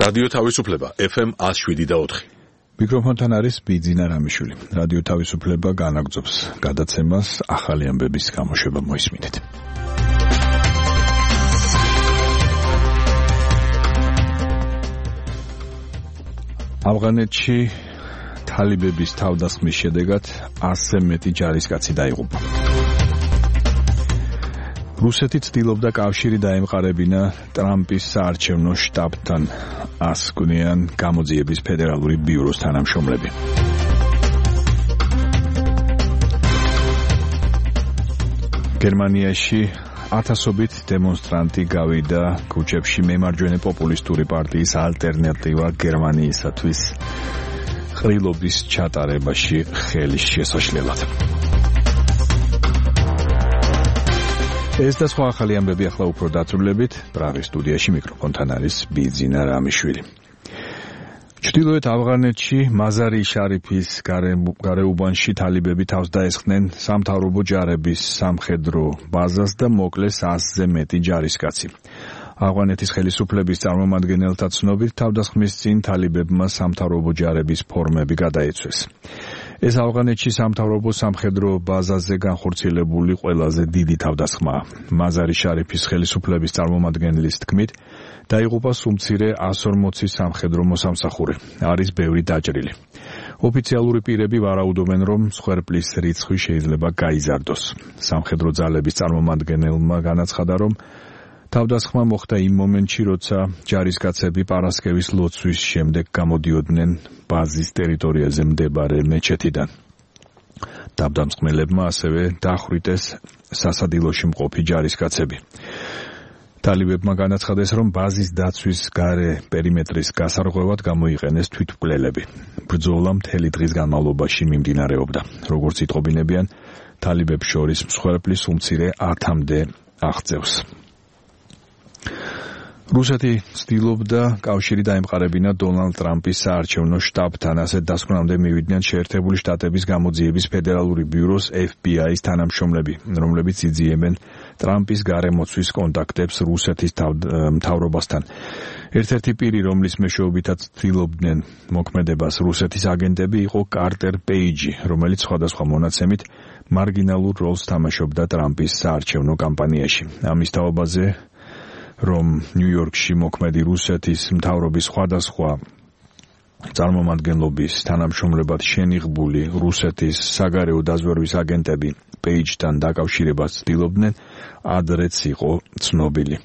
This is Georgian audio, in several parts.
რადიო თავისუფლება FM 107.4. მიკროფონთან არის ბიძინა რამიშვილი. რადიო თავისუფლება განაგრძობს გადაცემას ახალი ამბების გამოშვება მოისმინეთ. ავღანეთში თალიბების თავდასხმის შედეგად 100-ზე მეტი ჯარისკაცი დაიღუპა. რუსეთი ცდილობდა კავშირი დაემყარებინა ტრამპის საარჩევნო შტაბთან, ასკვნიან გამოძიების ფედერალური ბიუროს თანამშრომლები. გერმანიაში ათასობით დემონსტრანტი გავიდა ქუჩებში მემარჯვენე პოპულისტური პარტიის ალტერნატივა გერმანიისათვის ყრილობის ჩატარებაში ხელის შესაშლელად. ეს და სხვა ახალი ამბები ახლა უფრო დაწვრილებით, პრაღის სტუდიაში მიკროფონთან არის ბიძინა რამიშვილი. ჩრდილოეთ ავღანეთში მაზარი შარიფის გარეუბანში თალიბები თავს დაესხნენ სამთავრობო ჯარების სამხედრო ბაზას და მოკლეს 100-ზე მეტი ჯარისკაცი. ავღანეთის ხელისუფლების წარმომადგენელთა ცნობით თავდასხმის წინ თალიბებმა სამთავრობო ჯარების ფორმები გადაეცვეს. ეს ავღანეთში სამთავრობო სამხედრო ბაზაზე განხორციელებული ყველაზე დიდი თავდასხმაა. მაზარი შარიფის ხელისუფლების წარმომადგენლის თქმით, დაიღუპა სუმცირე 140 სამხედრო მოსამსახური. არის ბევრი დაჭრილი. ოფიციალური პირები ვარაუდობენ, რომ მსხვერპლის რიცხვი შეიძლება გაიზარდოს. სამხედრო ძალების წარმომადგენელმა განაცხადა, რომ თავდასხმა მოხდა იმ მომენტში, როცა ჯარისკაცები პარასკევის ლოცვის შემდეგ გამოდიოდნენ ბაზის ტერიტორიაზე მდებარე მეჩეთიდან. თავდამსხმელებმა ასევე დახვრიტეს სასადილოში მყოფი ჯარისკაცები. თალიბებმა განაცხადეს, რომ ბაზის დაცვის გარე პერიმეტრის გასარღვევად გამოიყენეს თვითმკვლელები. ბრძოლა მთელი დღის განმავლობაში მიმდინარეობდა. როგორც იტყობინებიან, თალიბებს შორის მსხვერპლის უმცირე 10-მდე აღწევს. რუსეთი ცდილობდა კავშირი დაემყარებინა დონალდ ტრამპის საარჩევნო შტაბთან, ასეთ დასკვნამდე მივიდნენ შეერთებული შტატების გამოძიების ფედერალური ბიუროს FBI-ის თანამშრომლები, რომლებიც იძიებენ ტრამპის გარემოცვის კონტაქტებს რუსეთის მთავრობასთან. ერთ-ერთი პირი, რომლის მეშვეობითაც ცდილობდნენ მოქმედებას რუსეთის აგენტები, იყო კარტერ პეიჯი, რომელიც სხვადასხვა მონაცემით მარგინალურ როლს თამაშობდა ტრამპის საარჩევნო კამპანიაში. ამის თაობაზე, რომ ნიუ-იორკში მოქმედი რუსეთის მთავრობის სხვადასხვა წარმომადგენლობის თანამშრომლებად შენიღბული რუსეთის საგარეო დაზვერვის აგენტები პეიჯთან დაკავშირებას ცდილობდნენ, ადრეც იყო ცნობილი.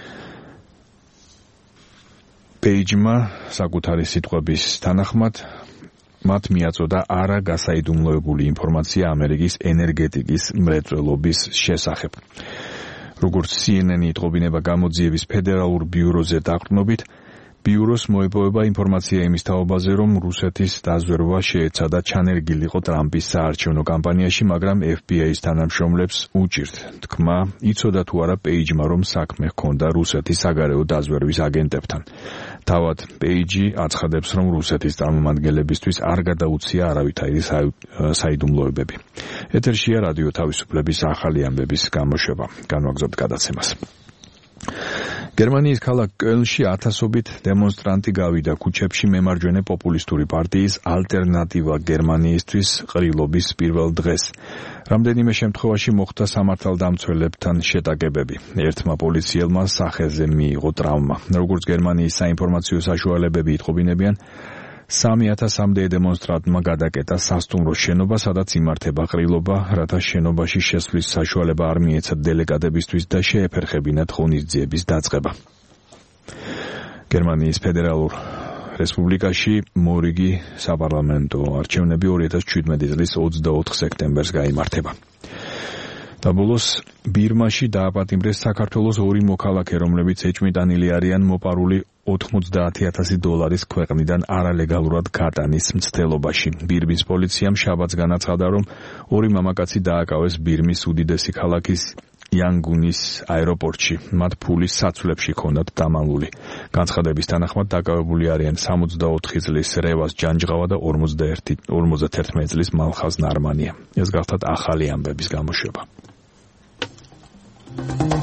პეიჯმა საკუთარი სიტყვების თანახმად მათ მიაწოდა არა გასაიდუმლოებული ინფორმაცია ამერიკის ენერგეტიკის მრეწველობის შესახებ. როგორც CNN იტყობინება გამოძიების ფედერალურ ბიუროზე დაყრდნობით, ბიუროს მოეპოვება ინფორმაცია იმის თაობაზე, რომ რუსეთის დაზვერვა შეეცადა ჩანერგილიყო ტრამპის საარჩევნო კამპანიაში, მაგრამ FBI-ის თანამშრომლებს უჭირთ თქმა, იცოდა თუ არა პეიჯმა, რომ საქმე ჰქონდა რუსეთის საგარეო დაზვერვის აგენტებთან. თავად პეიჯი აცხადებს, რომ რუსეთის წარმომადგენლებისთვის არ გადაუცია არავითარი საიდუმლოებები. ეთერშია რადიო თავისუფლების ახალი ამბების გამოშვება. განვაგრძობთ გადაცემას. გერმანიის ქალაქ კელნში ათასობით დემონსტრანტი გავიდა ქუჩებში მემარჯვენე პოპულისტური პარტიის ალტერნატივა გერმანიისთვის ყრილობის პირველ დღეს. რამდენიმე შემთხვევაში მოხდა სამართალდამცველებთან შეტაკებები. ერთმა პოლიციელმა სახეზე მიიღო ტრავმა. როგორც გერმანიის საინფორმაციო საშუალებები იტყობინებიან, 3000-მდე დემონსტრანტმა გადაკეტა სასტუმრო შენობა, სადაც იმართება ყრილობა, რათა შენობაში შესვლის საშუალება არ მიეცათ დელეგატებისთვის და შეეფერხებინათ ღონისძიების დაწყება. გერმანიის ფედერალურ რესპუბლიკაში მორიგი საპარლამენტო არჩევნები 2017 წლის 24 სექტემბერს გაიმართება. და ბოლოს ბირმაში დააპატიმრეს საქართველოს ორი მოქალაქე, რომლებიც ეჭვმიტანილი არიან მოპარული $90,000 ქვეყნიდან არალეგალურად გატანის მცდელობაში. ბირმის პოლიციამ შაბათს განაცხადა, რომ ორი მამაკაცი დააკავეს ბირმის უდიდესი ქალაქის იანგუნის აეროპორტში. მათ ფულის საცვლებში ჰქონდათ დამალული. განცხადების თანახმად დაკავებული არიან 64 წლის რევას ჯანჯღავა და 51 წლის მალხაზ ნარმანია. ეს გახლავთ ახალი ამბების გამოშვება.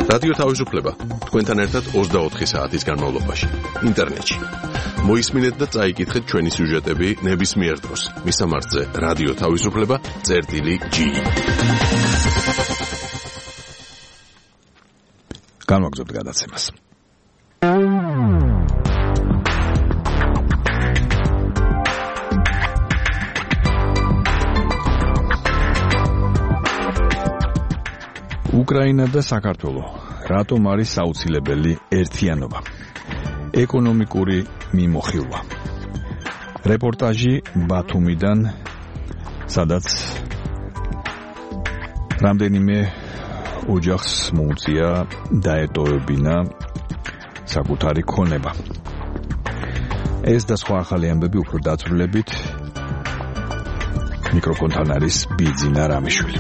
რადიო თავისუფლება თქვენთან ერთად 24 საათის განმავლობაში ინტერნეტში. მოისმინეთ და წაიკითხეთ ჩვენი სიუჟეტები ნებისმიერ დროს. მისამართზე რადიო თავისუფლება.gi. განვაგრძობთ გადაცემას. უკრაინა და საქართველო რატომ არის აუცილებელი ერთიანობა? ეკონომიკური მიმოხილვა. რეპორტაჟი ბათუმიდან, სადაც რამდენიმე ოჯახს მოუწია დაეტოვებინა საკუთარი ქონება. ეს და სხვა ახალი ამბები უფრო დაწვრილებით მიკროფონთან არის ბიძინა რამიშვილი.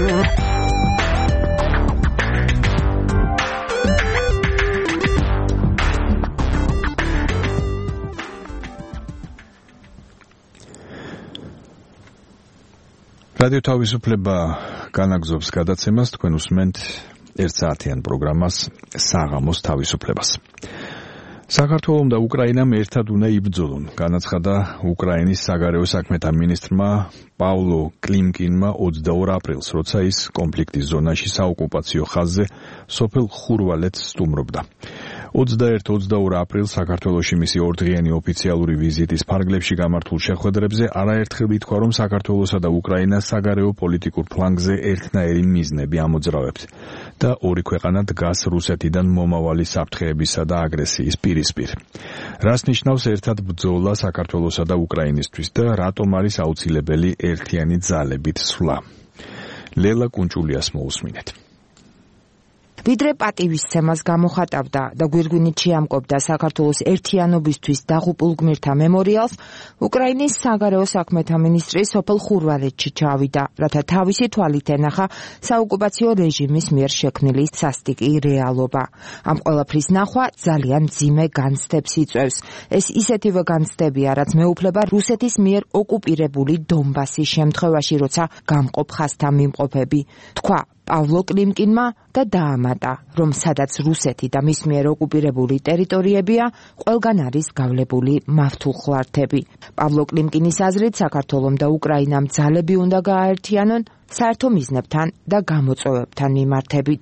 რადიო თავისუფლება განაგზობს გადაცემას, თქვენ უსმენთ 1 საათიან პროგრამას საღამოს თავისუფლებას. საქართველომ და უკრაინამ ერთად უნდა იბრძოლონ, განაცხადა უკრაინის საგარეო საქმეთა მინისტრმა პავლო კლიმკინმა 22 აპრილს, როცა ის კონფლიქტის ზონაში საოკუპაციო ხაზზე სოფელ ხურვალეთს სტუმრობდა. 21-22 აპრილს საქართველოში მისი ორდღიანი ოფიციალური ვიზიტის ფარგლებში გამართულ შეხვედრებზე არაერთხელ ითქვა, რომ საქართველოსა და უკრაინას საგარეო პოლიტიკურ ფლანგზე ერთნაირი მიზნები ამოძრავებთ და ორი ქვეყანა დგას რუსეთიდან მომავალი საფრთხეებისა და აგრესიის პირისპირ. რას ნიშნავს ერთად ბრძოლა საქართველოსა და უკრაინისთვის და რატომ არის აუცილებელი ერთიანი ძალებით სვლა? ლელა კუნჭულიას მოусმინეთ. ვიდრე პატივისცემას გამოხატავდა და გვირგვინით შეამკობდა საქართველოს ერთიანობისთვის დაღუპულ გმირთა მემორიალს, უკრაინის საგარეო საქმეთა მინისტრი სოფელ ხურვალეთში ჩავიდა, რათა თავისი თვალით ენახა საოკუპაციო რეჟიმის მიერ შექმნილი სასტიკი რეალობა. ამ ყველაფრის ნახვა ძალიან მძიმე განცდებს იწვევს. ეს ისეთივე განცდებია, რაც მეუფლება რუსეთის მიერ ოკუპირებული დონბასის შემთხვევაში, როცა გამყოფ ხაზთა მიმყოფები. თქვა პავლო კლიმკინმა და დაამატა, რომ სადაც რუსეთი და მის მიერ ოკუპირებული ტერიტორიებია, ყველგან არის გავლებული მავთულხლართები. პავლო კლიმკინის აზრით, საქართველომ და უკრაინამ ძალები უნდა გააერთიანონ საერთო მიზნებთან და გამოწვევებთან მიმართებით.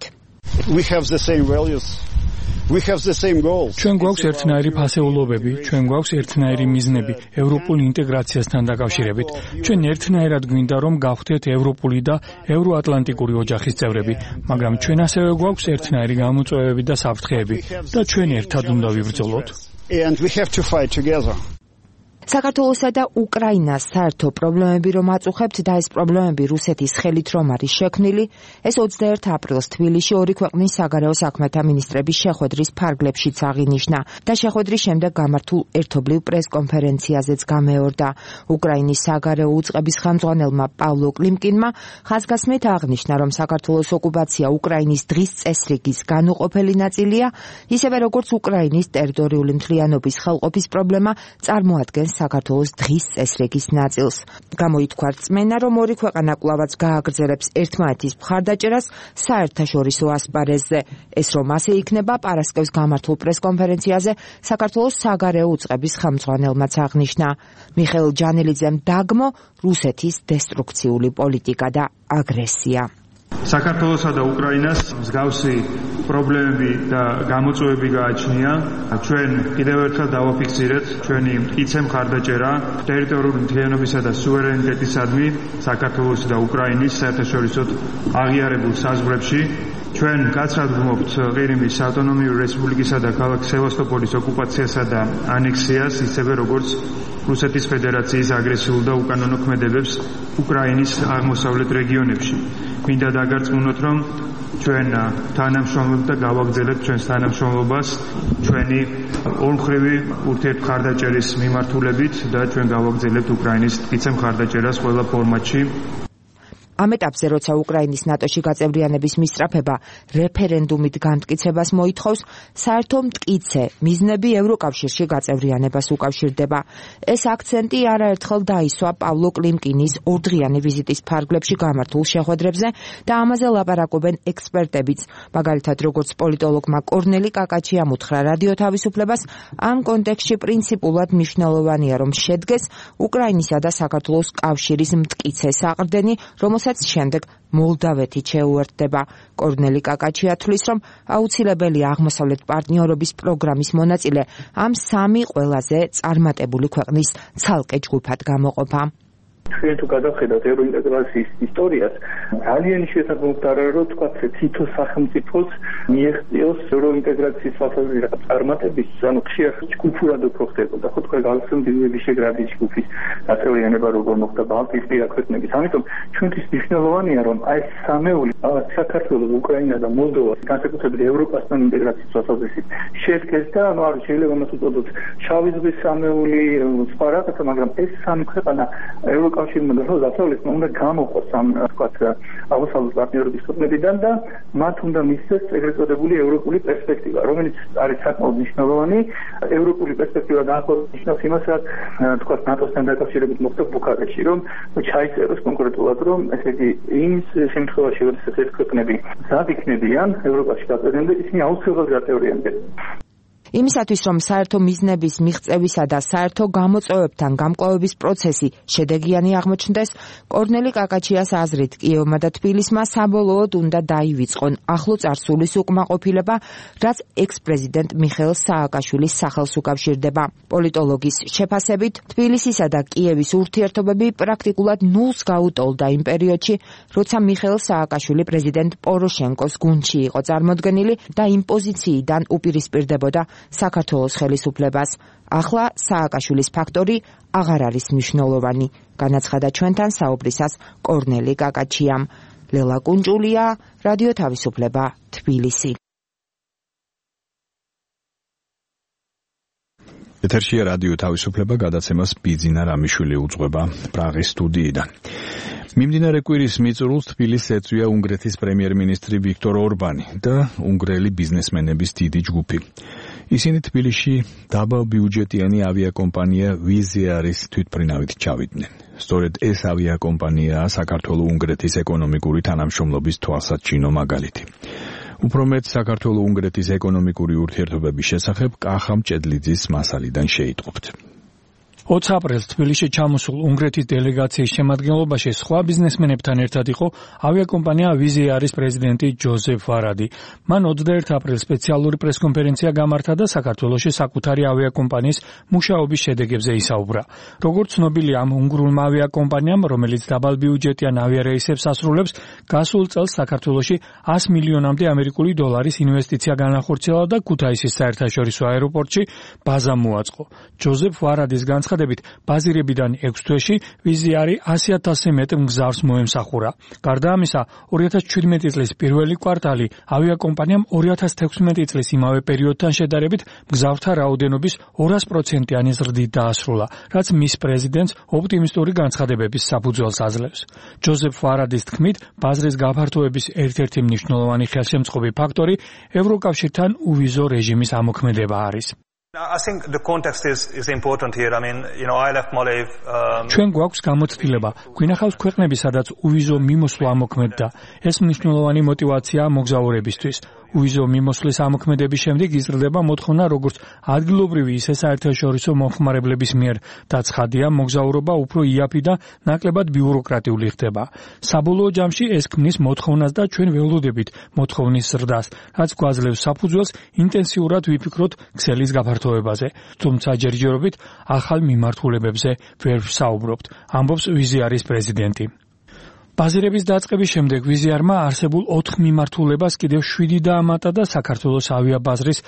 ჩვენ გვაქვს ერთნაირი ფასეულობები, ჩვენ გვაქვს ერთნაირი მიზნები ევროპულ ინტეგრაციასთან დაკავშირებით. ჩვენ ერთნაირად გვინდა რომ გავხდეთ ევროპული და ევროატლანტიკური ოჯახის წევრები, მაგრამ ჩვენ ასევე გვაქვს ერთნაირი გამოწვევები და საფრთხეები და ჩვენ ერთად უნდა ვიბრძოლოთ. საქართველოსა და უკრაინას საერთო პრობლემები რომ აწუხებთ და ეს პრობლემები რუსეთის ხელით რომ არის შექმნილი, ეს 21 აპრილს თბილისში ორი ქვეყნის საგარეო საქმეთა მინისტრების შეხვედრის ფარგლებშიც აღინიშნა და შეხვედრის შემდეგ გამართულ ერთობლივ პრესკონფერენციაზეც გამეორდა. უკრაინის საგარეო უწყების ხელმძღვანელმა პავლო კლიმკინმა ხაზგასმით აღნიშნა, რომ საქართველოს ოკუპაცია უკრაინის დღის წესრიგის განუყოფელი ნაწილია, ისევე როგორც უკრაინის ტერიტორიული მთლიანობის ხელყოფის პრობლემა წარმოადგენს საქართველოს დღის წესრიგის ნაწილს. გამოითქვა რწმენა, რომ ორი ქვეყანა კვლავაც გააგრძელებს ერთმანეთის მხარდაჭერას საერთაშორისო ასპარეზზე. ეს რომ ასე იქნება, პარასკევს გამართულ პრესკონფერენციაზე საქართველოს საგარეო უწყების ხელმძღვანელმაც აღნიშნა. მიხეილ ჯანელიძემ დაგმო რუსეთის დესტრუქციული პოლიტიკა და აგრესია. საქართველოსა და უკრაინას მსგავსი პრობლემები და გამოწვევები გააჩნია. ჩვენ კიდევ ერთხელ დავაფიქსირეთ ჩვენი მტკიცე მხარდაჭერა ტერიტორიული მთლიანობისა და სუვერენიტეტისადმი საქართველოსი და უკრაინის საერთაშორისო აღიარებულ საზღვრებში. ჩვენ გაცრად ვგმობთ ყირიმის ავტონომიური რესპუბლიკისა და ქალაქ სევასტოპოლის ოკუპაციასა და ანექსიას, ისევე როგორც რუსეთის ფედერაციის აგრესიულ და უკანონო ქმედებებს უკრაინის აღმოსავლეთ რეგიონებში. მინდა დაგარწმუნოთ, რომ ჩვენ თანამშრომლობთ და გავაგრძელებთ ჩვენს თანამშრომლობას ჩვენი ორმხრივი ურთიერთმხარდაჭერის მიმართულებით და ჩვენ გავაგრძელებთ უკრაინის მტკიცე მხარდაჭერას ყველა ფორმატში. ამ ეტაპზე, როცა უკრაინის ნატოში გაწევრიანების მისწრაფება რეფერენდუმით განმტკიცებას მოითხოვს, საერთო მტკიცე მიზნები ევროკავშირში გაწევრიანებას უკავშირდება. ეს აქცენტი არაერთხელ დაისვა პავლო კლიმკინის ორდღიანი ვიზიტის ფარგლებში გამართულ შეხვედრებზე და ამაზე ლაპარაკობენ ექსპერტებიც. მაგალითად, როგორც პოლიტოლოგმა კორნელი კაკაჩიამ უთხრა რადიო თავისუფლებას, ამ კონტექსტში პრინციპულად მნიშვნელოვანია, რომ შედგეს უკრაინისა და საქართველოს კავშირის მტკიცე საყრდენი, რომელსაც შემდეგ მოლდავეთი შეუერთდება. კორნელი კაკაჩია თვლის, რომ აუცილებელია აღმოსავლეთ პარტნიორობის პროგრამის მონაწილე ამ სამი ყველაზე წარმატებული ქვეყნის ცალკე ჯგუფად გამოყოფა. ჩვენ თუ გადავხედავთ ევროინტეგრაციის ისტორიას, ძალიან შესაძლოა რომ თქვა თითო სახელმწიფოს მიეღწიოს ევროინტეგრაციის საფუძველი რაღაც წარმატების, ანუ ხშირ ჯგუფურად უფრო ხდებოდა. ხო თქვა გალსამდელი ვიშეგრადის ჯგუფის გაწევრიანება როგორ მოხდა ბალტიისპირა ქვეყნების. ამიტომ ჩვენთვის მნიშვნელოვანია რომ აი სამეული საქართველოს, უკრაინა და მოლდოვა განსაკუთრებით ევროპასთან ინტეგრაციის საფუძველით შედგეს და ანუ არ შეიძლება მას უწოდოთ შავი ზღვის სამეული, სხვა რაღაცა, მაგრამ ეს სამი ქვეყანა კავშირმა და დასავლეთმა უნდა გამოყოს ამ თქვათ აღმოსავლეთ პარტნიორობის ქვეყნებიდან და მათ უნდა მისცეს ეგრეთ წოდებული ევროპული პერსპექტივა, რომელიც არის საკმაოდ მნიშვნელოვანი. ევროპული პერსპექტივა დაახლოებით ნიშნავს იმას, რაც თქვათ ნატოსთან დაკავშირებით მოხდა ბუქარესტში, რომ ჩაიწეროს კონკრეტულად, რომ ესე იგი იმ შემთხვევაში, როდესაც ეს ქვეყნები მზად იქნებიან ევროპაში გაწევრიანდა, ისინი აუცილებლად გაწევრიანდნენ. იმისათვის, რომ საერთო მიზნების მიღწევისა და საერთო გამოწვევებთან გამკლავების პროცესი შედეგიანი აღმოჩნდეს, კორნელი კაკაჩიას აზრით, კიევმა და თბილისმა საბოლოოდ უნდა დაივიწყონ ახლო წარსულის უკმაყოფილება, რაც ექს-პრეზიდენტ მიხეილ სააკაშვილის სახელს უკავშირდება. პოლიტოლოგის შეფასებით, თბილისისა და კიევის ურთიერთობები პრაქტიკულად ნულს გაუტოლდა იმ პერიოდში, როცა მიხეილ სააკაშვილი პრეზიდენტ პოროშენკოს გუნდში იყო წარმოდგენილი და იმ პოზიციიდან უპირისპირდებოდა საქართველოს ხელისუფლებას. ახლა სააკაშვილის ფაქტორი აღარ არის მნიშვნელოვანი, განაცხადა ჩვენთან საუბრისას კორნელი კაკაჩიამ. ლელა კუნჭულია, რადიო თავისუფლება, თბილისი. ეთერშია რადიო თავისუფლება, გადაცემას ბიძინა რამიშვილი უძღვება პრაღის სტუდიიდან. მიმდინარე კვირის მიწურულს თბილისს ეწვია უნგრეთის პრემიერ-მინისტრი ვიქტორ ორბანი და უნგრელი ბიზნესმენების დიდი ჯგუფი. ისინი თბილისში დაბალბიუჯეტიანი ავიაკომპანია Wizz Air-ის თვითმფრინავით ჩავიდნენ. სწორედ ეს ავიაკომპანიაა საქართველო-უნგრეთის ეკონომიკური თანამშრომლობის თვალსაჩინო მაგალითი. უფრო მეტ საქართველო-უნგრეთის ეკონომიკური ურთიერთობების შესახებ კახა მჭედლიძის მასალიდან შეიტყობთ. 20 აპრილს თბილისში ჩამოსულ უნგრეთის დელეგაციის შემადგენლობაში სხვა ბიზნესმენებთან ერთად იყო ავიაკომპანია Wizz Air-ის პრეზიდენტი ჯოზეფ ვარადი. მან 21 აპრილს სპეციალური პრესკონფერენცია გამართა და საქართველოში საკუთარი ავიაკომპანიის მუშაობის შედეგებზე ისაუბრა. როგორც ცნობილია, ამ უნგრულმა ავიაკომპანიამ, რომელიც დაბალბიუჯეტიან ავიარეისებს ასრულებს, გასულ წელს საქართველოში 100 მილიონამდე ამერიკული დოლარის ინვესტიცია განახორციელა და ქუთაისის საერთაშორისო აეროპორტში ბაზა მოაწყო. ჯოზეფ ვარადის ბაზირებიდან 6 თვეში Wizz Air 100,000-ზე მეტ მგზავრს მოემსახურა. გარდა ამისა, 2017 წლის პირველი კვარტალი ავიაკომპანიამ 2016 წლის იმავე პერიოდთან შედარებით მგზავრთა რაოდენობის 200%-იანი ზრდით დაასრულა, რაც მის პრეზიდენტს ოპტიმისტური განცხადებების საფუძველს აძლევს. ჯოზეფ ვარადის თქმით, ბაზრის გაფართოების ერთ-ერთი მნიშვნელოვანი ხელშემწყობი ფაქტორი ევროკავშირთან უვიზო რეჟიმის ამოქმედება არის. I think the context is important here. I mean, I left Malev. ჩვენ გვაქვს გამოცდილება. გვინახავს ქვეყნები, სადაც უვიზო მიმოსვლა ამოქმედდა. ეს მნიშვნელოვანი мотиваციაა მოგზაურებისთვის. უვიზო მიმოსვლის ამოქმედების შემდეგ იზრდება მოთხოვნა როგორც ადგილობრივი, ისე საერთაშორისო მომხმარებლების მიერ და ცხადია, მოგზაურობა უფრო იაფი და ნაკლებად ბიუროკრატიული ხდება. საბოლოო ჯამში ეს ქმნის მოთხოვნას და ჩვენ ველოდებით მოთხოვნის ზრდას, რაც გვაძლევს საფუძველს ინტენსიურად ვიფიქროთ ქსელის გაფართოებაზე. თუმცა ჯერჯერობით ახალ მიმართულებებზე ვერ ვსაუბრობთ, ამბობს Wizz Air-ის პრეზიდენტი. ბაზირების დაწყების შემდეგ Wizz Air-მა არსებულ 4 მიმართულებას კიდევ 7 დაამატა და საქართველოს ავიაბაზრის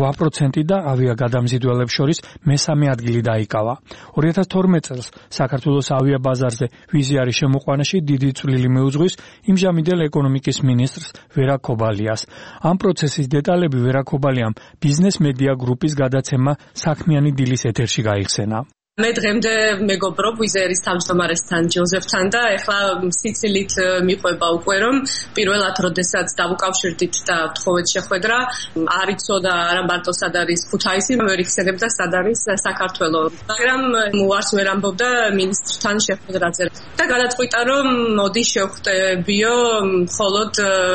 8% და ავიაგადამზიდველებს შორის მესამე ადგილი დაიკავა. 2012 წელს საქართველოს ავიაბაზარზე Wizz Air-ის შემოყვანაში დიდი წვლილი მიუძღვის იმჟამინდელ ეკონომიკის მინისტრს ვერა ქობალიას. ამ პროცესის დეტალები ვერა ქობალიამ ბიზნეს მედია გრუპის გადაცემა საქმიანი დილის ეთერში გაიხსენა. მე დღემდე მეგობრობ ვიზერის თავმჯდომარესთან ჯოზეფთან და ეხლა სიცილით მიყვება უკვე რომ პირველად როდესაც დავუკავშირდით და თხოვეთ შეხვედრა არ იცოდა არა მარტო სად არის ქუთაისი, ვერ იხსენებდა სად არის საქართველო. მაგრამ უარს ვერ ამბობდა მინისტრთან შეხვედრაზე და გადაწყვიტა რომ მოდი შევხვდებიო მხოლოდ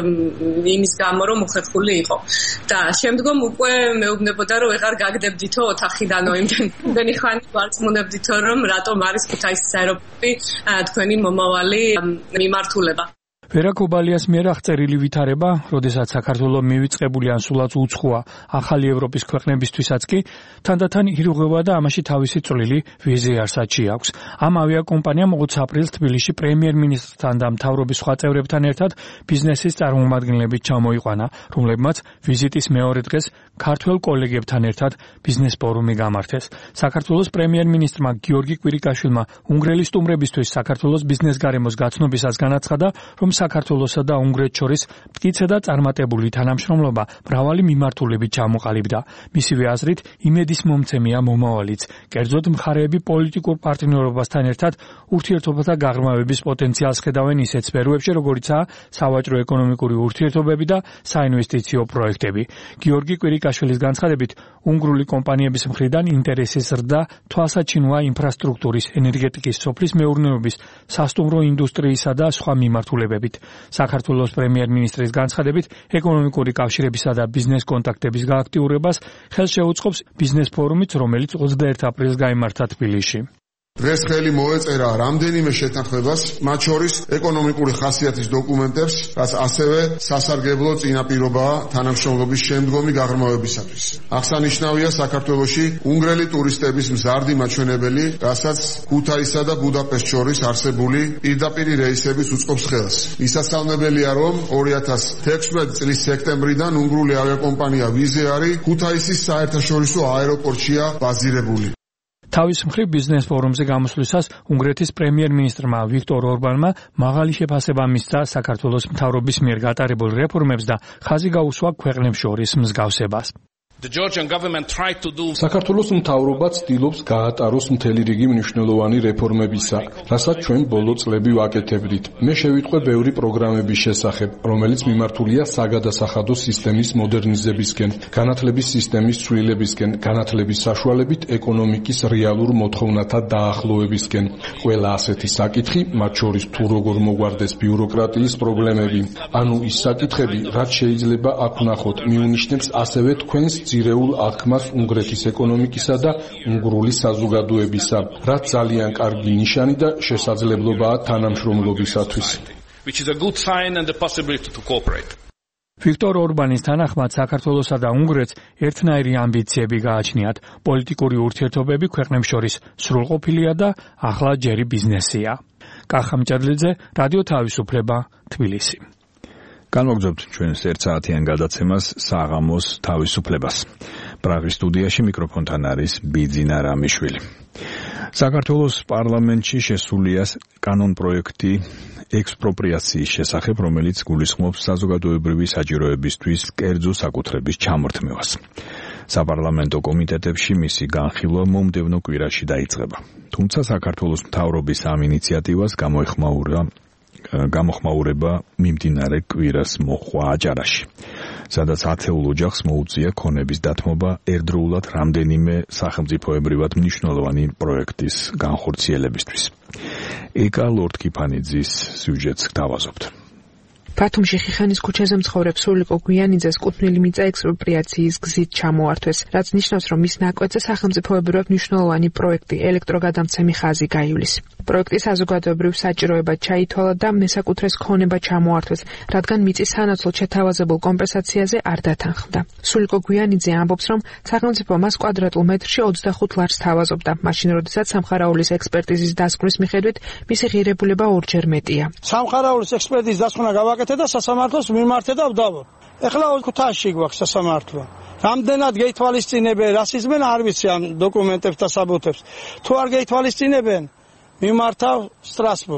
იმის გამო რომ უხერხული იყო. და შემდგომ უკვე მეუბნებოდა რომ ეღარ გაგდებდითო ოთახიდანო იმდენი ხანი ვარც ვნებდით რომ რატომ არის ქუთაისის აეროპორტი თქვენი მომავალი მიმართულება. ვერა კობალიას მიერ აღწერილი ვითარება, როდესაც საქართველოს მივიწყებული ან სულაც უცხოა ახალი ევროპის ქვეყნებისთვისაც კი თანდათან ირღვევა და ამაში თავისი წვლილი ვიზიარსაჩი აქვს. ამ ავიაკომპანიამ 20 აპრილს თბილისში პრემიერ-მინისტრთან და მთავრობის სხვა წევრებთან ერთად ბიზნესის წარმომადგენლებით ჩამოიყვანა, რომლებმაც ვიზიტის მეორე დღეს ქართველ კოლეგებთან ერთად ბიზნეს ფორუმი გამართეს. საქართველოს პრემიერ-მინისტრმა გიორგი კვირიკაშვილმა უნგრელი სტუმრებისთვის საქართველოს ბიზნეს გარემოს გაცნობისას განაცხადა, რომ საქართველოსა და უნგრეთს შორის მტკიცე და წარმატებული თანამშრომლობა მრავალი მიმართულებით ჩამოყალიბდა. მისივე აზრით, იმედის მომცემია მომავალიც. კერძოდ მხარეები პოლიტიკურ პარტნიორობასთან ერთად ურთიერთობათა გაღრმავების პოტენციალს ხედავენ ისეთ სფეროებში, როგორიცაა სავაჭრო ეკონომიკური ურთიერთობები და საინვესტიციო პროექტები. გიორგი კვირიკაშვილის განცხადებით, უნგრული კომპანიების მხრიდან ინტერესის ზრდა თვალსაჩინოა ინფრასტრუქტურის, ენერგეტიკის, სოფლის მეურნეობის, სასტუმრო ინდუსტრიისა და სხვა მიმართულებებით. საქართველოს პრემიერ-მინისტრის განცხადებით, ეკონომიკური კავშირებისა და ბიზნეს კონტაქტების გააქტიურებას ხელს შეუწყობს ბიზნეს ფორუმიც, რომელიც 21 აპრილს გაიმართა თბილისში. დღეს ხელი მოეწერა რამდენიმე შეთანხმებას, მათ შორის ეკონომიკური ხასიათის დოკუმენტებს, რაც ასევე სასარგებლო წინაპირობაა თანამშრომლობის შემდგომი გაღრმავებისათვის. აღსანიშნავია საქართველოში უნგრელი ტურისტების მზარდი მაჩვენებელი, რასაც ქუთაისსა და ბუდაპეშტს შორის არსებული პირდაპირი რეისების უწყობს ხელს. მისასალმებელია, რომ 2016 წლის სექტემბრიდან უნგრული ავიაკომპანია ვიზეარი ქუთაისის საერთაშორისო აეროპორტშია ბაზირებული. თავის მხრივ ბიზნეს ფორუმზე გამოსვლისას უნგრეთის პრემიერ-მინისტრმა ვიქტორ ორბანმა მაღალი შეფასება მისცა საქართველოს მთავრობის მიერ გატარებულ რეფორმებს და ხაზი გაუსვა ქვეყნებს შორის მსგავსებას. საქართველოს მთავრობა ცდილობს გაატაროს მთელი რიგი მნიშვნელოვანი რეფორმებისა, რასაც ჩვენ ბოლო წლები ვაკეთებდით. მე შევიტყვე ბევრი პროგრამების შესახებ, რომელიც მიმართულია საგადასახადო სისტემის მოდერნიზებისკენ, განათლების სისტემის ცვლილებისკენ, განათლების საშუალებით ეკონომიკის რეალურ მოთხოვნათა დაახლოებისკენ. ყველა ასეთი საკითხი, მათ შორის თუ როგორ მოგვარდეს ბიუროკრატიის პრობლემები, ანუ ის საკითხები, რაც შეიძლება აქ ვნახოთ, მიუნიშნებს ასევე თქვენს ძირეულ აღქმას უნგრეთის ეკონომიკისა და უნგრული საზოგადოებისა, რაც ძალიან კარგი ნიშანი და შესაძლებლობაა თანამშრომლობისათვის. ვიქტორ ორბანის თანახმად საქართველოსა და უნგრეთს ერთნაირი ამბიციები გააჩნიათ. პოლიტიკური ურთიერთობები ქვეყნებს შორის სრულყოფილია და ახლა ჯერი ბიზნესია. კახა მჭედლიძე, რადიო თავისუფლება, თბილისი. განვაგრძობთ ჩვენს 1 საათიან გადაცემას საღამოს თავისუფლებას. პრაღის სტუდიაში მიკროფონთან არის ბიძინა რამიშვილი. საქართველოს პარლამენტში შესულია კანონპროექტი ექსპროპრიაციის შესახებ, რომელიც გულისხმობს საზოგადოებრივი საჭიროებისთვის კერძო საკუთრების ჩამორთმევას. საპარლამენტო კომიტეტებში მისი განხილვა მომდევნო კვირაში დაიწყება. თუმცა საქართველოს მთავრობის ამ ინიციატივას გამოხმაურება მიმდინარე კვირას მოხვა აჭარაში, სადაც 10 ოჯახს მოუწია ქონების დათმობა ერთდროულად რამდენიმე სახელმწიფოებრივად მნიშვნელოვანი პროექტის განხორციელებისთვის. ეკა ლორდ-კიფანიძის სიუჟეტს დავაზობთ. ბათუმში ხიხანის ქუჩაზე მცხოვრებ სულიკო გვიანიძეს კუთვნილი მიწა ექსპროპრიაციის გზით ჩამოართვეს, რაც ნიშნავს, რომ მის ნაკვეთზე სახელმწიფოებრივად მნიშვნელოვანი პროექტი ელექტროგადამცემი ხაზი გაივლის. პროექტი საზოგადოებრივ საჭიროებად ჩაითვალა და მესაკუთრეს ქონება ჩამოართვეს, რადგან მიწის სანაცვლოდ შეთავაზებულ კომპენსაციაზე არ დათანხმდა. სულიკო გვიანიძე ამბობს, რომ სახელმწიფო მას კვადრატულ მეტრში 25 ლარს თავაზობდა, მაშინ როდესაც სამხარაულის ექსპერტიზის დასკვნის მიხედვით მისი ღირებულება ორჯერ მეტია. სამხარაულის ექსპერტიზის დასკვნა გავაკეთე და სასამართლოს მიმართე და ვდავო. ეხლა ქუთაისში გვაქვს სასამართლო. რამდენად გეითვალისწინებენ, რასიზმენ არ ვიცი ამ დოკუმენტებს და საბუთებს. თუ არ გეითვალისწინებენ, მიმართავ სტრასბურგ.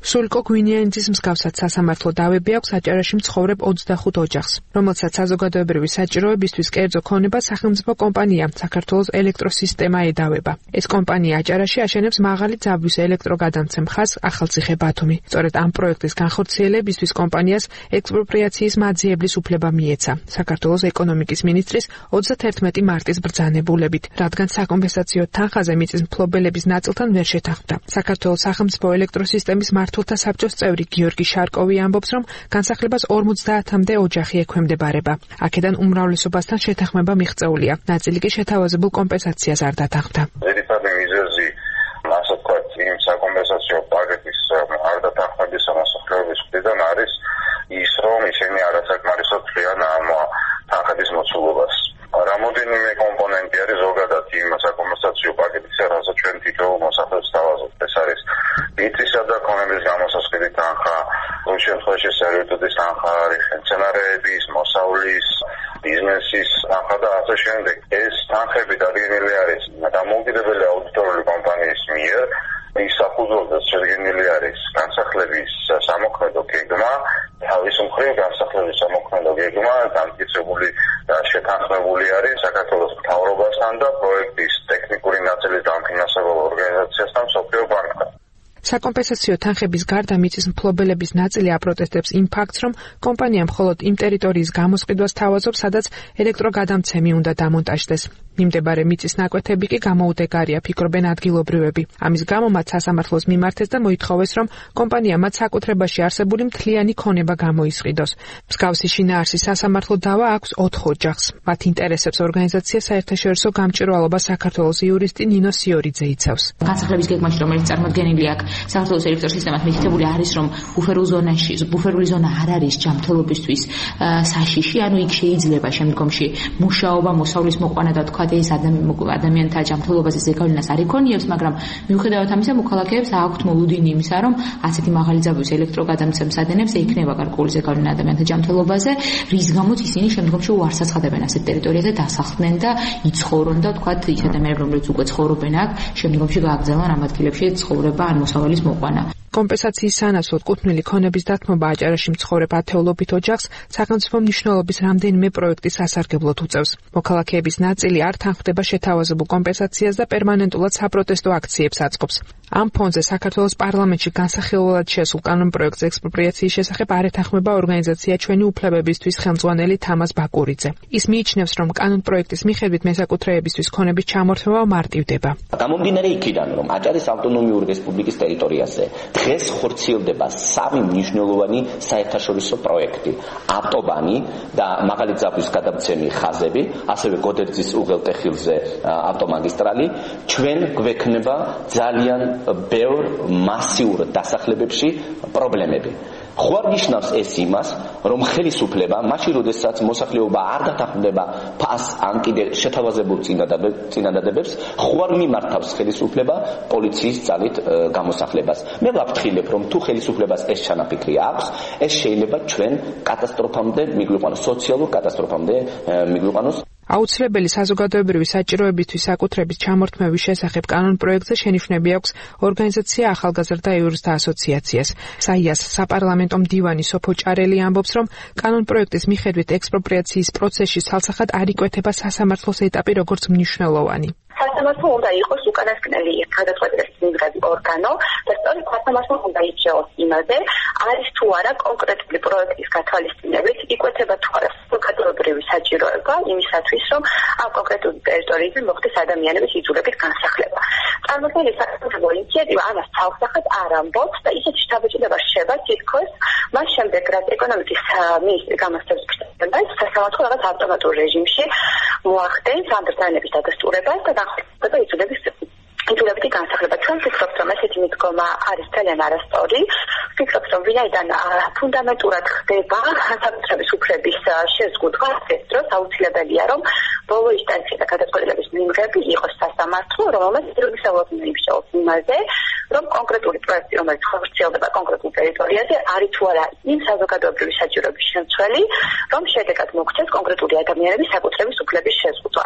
სულიკო გვინიანიძის მსგავსად სასამართლო დავები აქვს აჭარაში მცხოვრებ 25 ოჯახს, რომელსაც საზოგადოებრივი საჭიროებისთვის კერძო ქონება სახელმწიფო კომპანია საქართველოს ელექტროსისტემა ედავება. ეს კომპანია აჭარაში აშენებს მაღალი ძაბვის ელექტროგადამცემ ხაზს ახალციხე ბათუმი. სწორედ ამ პროექტის განხორციელებისთვის კომპანიას ექსპროპრიაციის მაძიებლის უფლება მიეცა საქართველოს ეკონომიკის მინისტრის 31 მარტის ბრძანებულებით, რადგან საკომპენსაციო თანხაზე მიწის მფლობელების ნაწილთან ვერ შეთანხმდა. საქართველოს სახელმწიფო ელექტროსისტემის მმართველთა საბჭოს წევრი გიორგი შარკოვი ამბობს, რომ განსახლებას 50-მდე ოჯახი ექვემდებარება. აქედან უმრავლესობასთან შეთანხმება მიღწეულია, ნაწილი კი შეთავაზებულ კომპენსაციას არ დათანხმდა. ძირითადი მიზეზი ასე ვთქვათ, იმ საკომპენსაციო პაკეტის არ დათანხმების მოსახლეობის მხრიდან არის ის, რომ ისინი არასაკმარისად ცვლიან ამ თანხების მოცულობას. რამოდენიმე კომპონენტი არის ზოგადად იმ საკომპენსაციო პაკეტის, რასაც ჩვენ თითოეულ მოსახლეობას თავაზობთ. ეს არის მიწისა და ქონების გამოსასყიდი თანხა, ამ შემთხვევაში სერვიტუტის თანხა, მცენარეების, მოსავლის, ბიზნესის თანხა და ასე შემდეგ. ეს თანხები დადგენილი არის დამოუკიდებელი აუდიტორული კომპანიის მიერ. ის საფუძველზე შედგენილი არის განსახლების სამოქმედო გეგმა, თავის მხრივ განსახლების სამოქმედო გეგმა დამტკიცებული და შეთანხმებული არის საქართველოს მთავრობასთან და პროექტის ტექნიკური ნაწილის დამფინანსებელ ორგანიზაციასთან, მსოფლიო ბანკთან. საკომპენსაციო თანხების გარდა მიწის მფლობელების ნაწილი აპროტესტებს იმ ფაქტს, რომ კომპანია მხოლოდ იმ ტერიტორიის გამოსყიდვას თავაზობს, სადაც ელექტროგადამცემი უნდა დამონტაჟდეს. მიმდებარე მიწის ნაკვეთები კი გამოუდეგარია, ფიქრობენ ადგილობრივები. ამის გამო მათ სასამართლოს მიმართეს და მოითხოვეს, რომ კომპანია მათ საკუთრებაში არსებული მთლიანი ქონება გამოისყიდოს. მსგავსი შინაარსის სასამართლო დავა აქვს 4 ოჯახს. მათ ინტერესებს ორგანიზაცია საერთაშორისო გამჭვირვალობა საქართველოს იურისტი ნინო სიორიძე იცავს. განსახლების გეგმაში, რომელიც წარმოდგენილი აქვს საქართველოს ელექტროსისტემას, მითითებული არის, რომ ბუფერული ზონა არ არის ჯანმრთელობისთვის საშიში, ანუ იქ შეიძლება შემდგომში მუშაობა, მოსავლის მოყვანა და თქვა ეს ადამიანთა ჯანმრთელობაზე ზეგავლენას არ იქონიებს, მაგრამ მიუხედავად ამისა, მოქალაქეებს აქვთ მოლოდინი იმისა, რომ ასეთი მაღალი ძაბვის ელექტროგადამცემს ადენებს ეიქნება გარკვეული ზეგავლენა ადამიანთა ჯანმრთელობაზე, რის გამოც ისინი შემდგომში უარს აცხადებენ ასეთ ტერიტორიაზე დასახლდნენ და იცხოვრონ და თქვა ის ადამიანები, რომლებიც უკვე ცხოვრობენ აქ, შემდგომში გააგრძელონ ამ ადგილებში ცხოვრება ან მოსავლის მოყვანა. კომპენსაციის სანაცვლოდ კუთვნილი ქონების დათმობა აჭარაში მცხოვრებ ათეულობით ოჯახს სახელმწიფო მნიშვნელობის რამდენიმე პროექტის სასარგებლოდ უწევს. მოქალაქეების ნაწილი არ თანხმდება შეთავაზებულ კომპენსაციას და პერმანენტულად საპროტესტო აქციებს აწყობს. ამ ფონზე საქართველოს პარლამენტში განსახილველად შესულ კანონპროექტს ექსპროპრიაციის შესახებ არ ეთანხმება ორგანიზაცია ჩვენი უფლებებისთვის ხელმძღვანელი თამაზ ბაკურიძე. ის მიიჩნევს, რომ კანონპროექტის მიხედვით მესაკუთრეებისთვის ქონების ჩამორთმევა მარტივდება. გამომდინარე იქიდან, რომ აჭარის ავტონომიური რესპუბლიკის ტერიტორიაზე დღეს ხორციელდება 3 მნიშვნელოვანი საერთაშორისო პროექტი: ავტობანი და მაღალი ძაბვის გადამცემი ხაზები, ასევე გოდერძის უღელტეხილზე ავტომაგისტრალი. ჩვენ გვექნება ძალიან ბევრ მასიურ დასახლებებში პრობლემები. ხო არ ნიშნავს ეს იმას, რომ ხელისუფლება მაშინ, როდესაც მოსახლეობა არ დათანხმდება ფას ან კიდე შეთავაზებულ წინადადებებს, ხო არ მიმართავს ხელისუფლება პოლიციის ძალით გამოსახლებას. მე ვაფრთხილებ, რომ თუ ხელისუფლებას ეს ჩანაფიქრი აქვს, ეს შეიძლება ჩვენ კატასტროფამდე მიგვიყვანოს, სოციალურ კატასტროფამდე მიგვიყვანოს. აუცილებელი საზოგადოებრივი საჭიროებისთვის საკუთრების ჩამორთმევის შესახებ კანონპროექტზე შენიშვნები აქვს ორგანიზაცია ახალგაზრდა იურისტთა ასოციაციას. საიას საპარლამენტო მდივანი სოფო ჭარელი ამბობს, რომ კანონპროექტის მიხედვით ექსპროპრიაციის პროცესში ცალსახად არ იკვეთება სასამართლოს ეტაპი როგორც მნიშვნელოვანი. სასამართლო უნდა იყოს უკანასკნელი გადაწყვეტილების მიღების ორგანო და სწორედ სასამართლო უნდა ირჩეოს იმაზე, არის თუ არა კონკრეტული პროექტის გათვალისწინებით იკვეთება თუ არა საზოგადოებრივი საჭიროება იმისათვის, რომ ამ კონკრეტული ტერიტორიაზე მოხდეს ადამიანების იძულებით განსახლება. წარმოქმნილი საკუთრებო ინიციატივა ამას თავსახად არ ამბობს და ისეთი შთაბეჭდილება რჩება თითქოს მას შემდეგ, რაც ეკონომიკის მინისტრი გამოსცემს პრეზიდენტს, სასამართლო რაღაც ავტომატურ რეჟიმში მოახდენს ამ ბრძანების დადასტურებას და და იძულებითი განსახლება. ჩვენ ვფიქრობთ, რომ ესეთი მიდგომა არის ძალიან არასწორი. ვფიქრობთ, რომ ვინაიდან ფუნდამენტურად ხდება საკუთრების უფლების შეზღუდვა, ეს დროს აუცილებელია, რომ ბოლო ინსტანცია გადაწყვეტილების მიღები იყოს სასამართლო, რომელმაც ისწავლოს იმაზე, რომ კონკრეტული პროექტი, რომელიც ხორციელდება კონკრეტულ ტერიტორიაზე, არის თუ არა იმ საზოგადოებრივი საჭიროების შემცველი, რომ შედეგად მოგცეს კონკრეტული ადამიანების საკუთრების უფლების შეზღუდვა.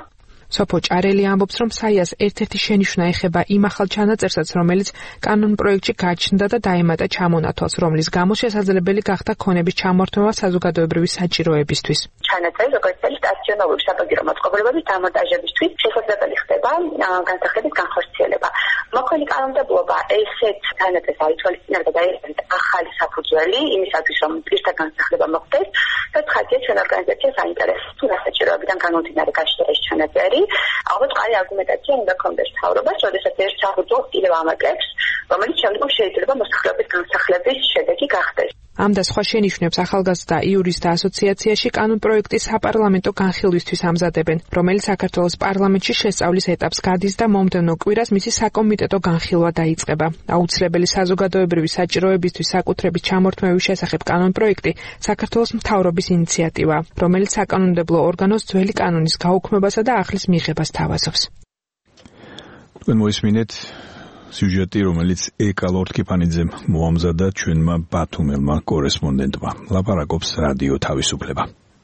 სოფო ჭარელი ამბობს, რომ საიას ერთ-ერთი შენიშვნა ეხება იმ ახალ ჩანაწერსაც, რომელიც კანონ პროექტში გაჩნდა და დაემატა ჩამონათვალს, რომლის გამო შესაძლებელი გახდა ქონების ჩამორთმევა საზოგადოებრივი საჭიროებისთვის. ჩანაწერი, როგორც წელი სტაციონარული საბაგირო მოწყობილობების დამონტაჟებისთვის შესაძლებელი ხდება განსახლების განხორციელება. მოქოლი კანონმდებლობა ესეთ ჩანაწერს აითვალისწინებდა და ეს ახალი საფუძველი იმისათვის, რომ პირთა განსახლება მოხდეს და ხაზია ჩვენ ორგანიზაციას აინტერესებს თუ რა საჭიროებიდან გამომდინარე გაჩნდა ეს ჩანაწერი. ალბათ ყარი არგუმენტაცია უნდა გქონდეს მთავრობას, როდესაც ეს საფუძველი კიდევ ამაგრებს, რომელიც შემდგომ შეიძლება მოსახლეობის განსახლების შედეგი გახდეს. ამ და სხვა შენიშვნებს ახალგაზრდა იურისტთა ასოციაციაში კანონპროექტი საპარლამენტო განხილვისთვის ამზადებენ, რომელიც საქართველოს პარლამენტში შესწავლის ეტაპს გადის და მომდევნო კვირას მისი საკომიტეტო განხილვა დაიწყება. აუცილებელი საზოგადოებრივი საჭიროებისთვის საკუთრების ჩამორთმევის შესახებ კანონპროექტი საქართველოს მთავრობის ინიციატივაა, რომელიც საკანონმდებლო ორგანოს ძველი კანონის გაუქმებასა და ახლის მიღებას თავაზობს. თქვენ მოისმინეთ სიუჟეტი, რომელიც ეკა ლორთქიფანიძემ მოამზადა ჩვენმა ბათუმელმა კორესპონდენტმა. ლაპარაკობს რადიო თავისუფლება.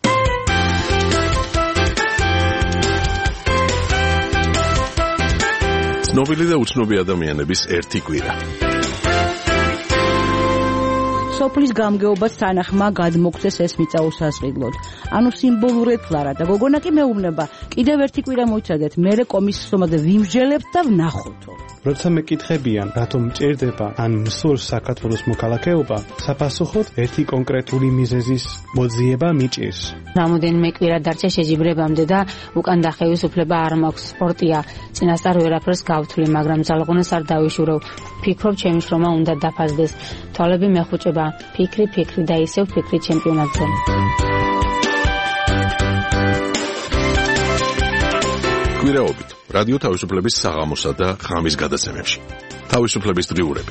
ცნობილი და უცნობი ადამიანების ერთი კვირა. სოფლის გამგეობას თანახმა გადმოგცეს ეს მიწა უსასყიდლოდ. ანუ სიმბოლურად ფლარა და გოგონა კი მეუბნება, კიდევ ერთი კვირა მოიცადეთ, მერე კომისიომაზე ვიმსჯელებთ და ვნახოთო. როცა მეკითხებიან, რატომ მჭირდება ან მსურს საქართველოს მოქალაქეობა, საპასუხოდ ერთი კონკრეტული მიზეზის მოძიება მიჭირს. რამოდენიმე კვირა დარჩა შეჯიბრებამდე და უკან დახევის უფლება არ მაქვს. სპორტია, წინასწარ ვერაფერს გავთვლი, მაგრამ ძალღონას არ დავიშურავ. ფიქრობ, ჩემი შრომა უნდა დაფასდეს. თვალები მეხუჭება, ფიქრი და ისევ ფიქრი ჩემპიონატზე. კვირაობით რადიო თავისუფლების საღამოსა და ღამის გადაცემებში. თავისუფლების დღიურები.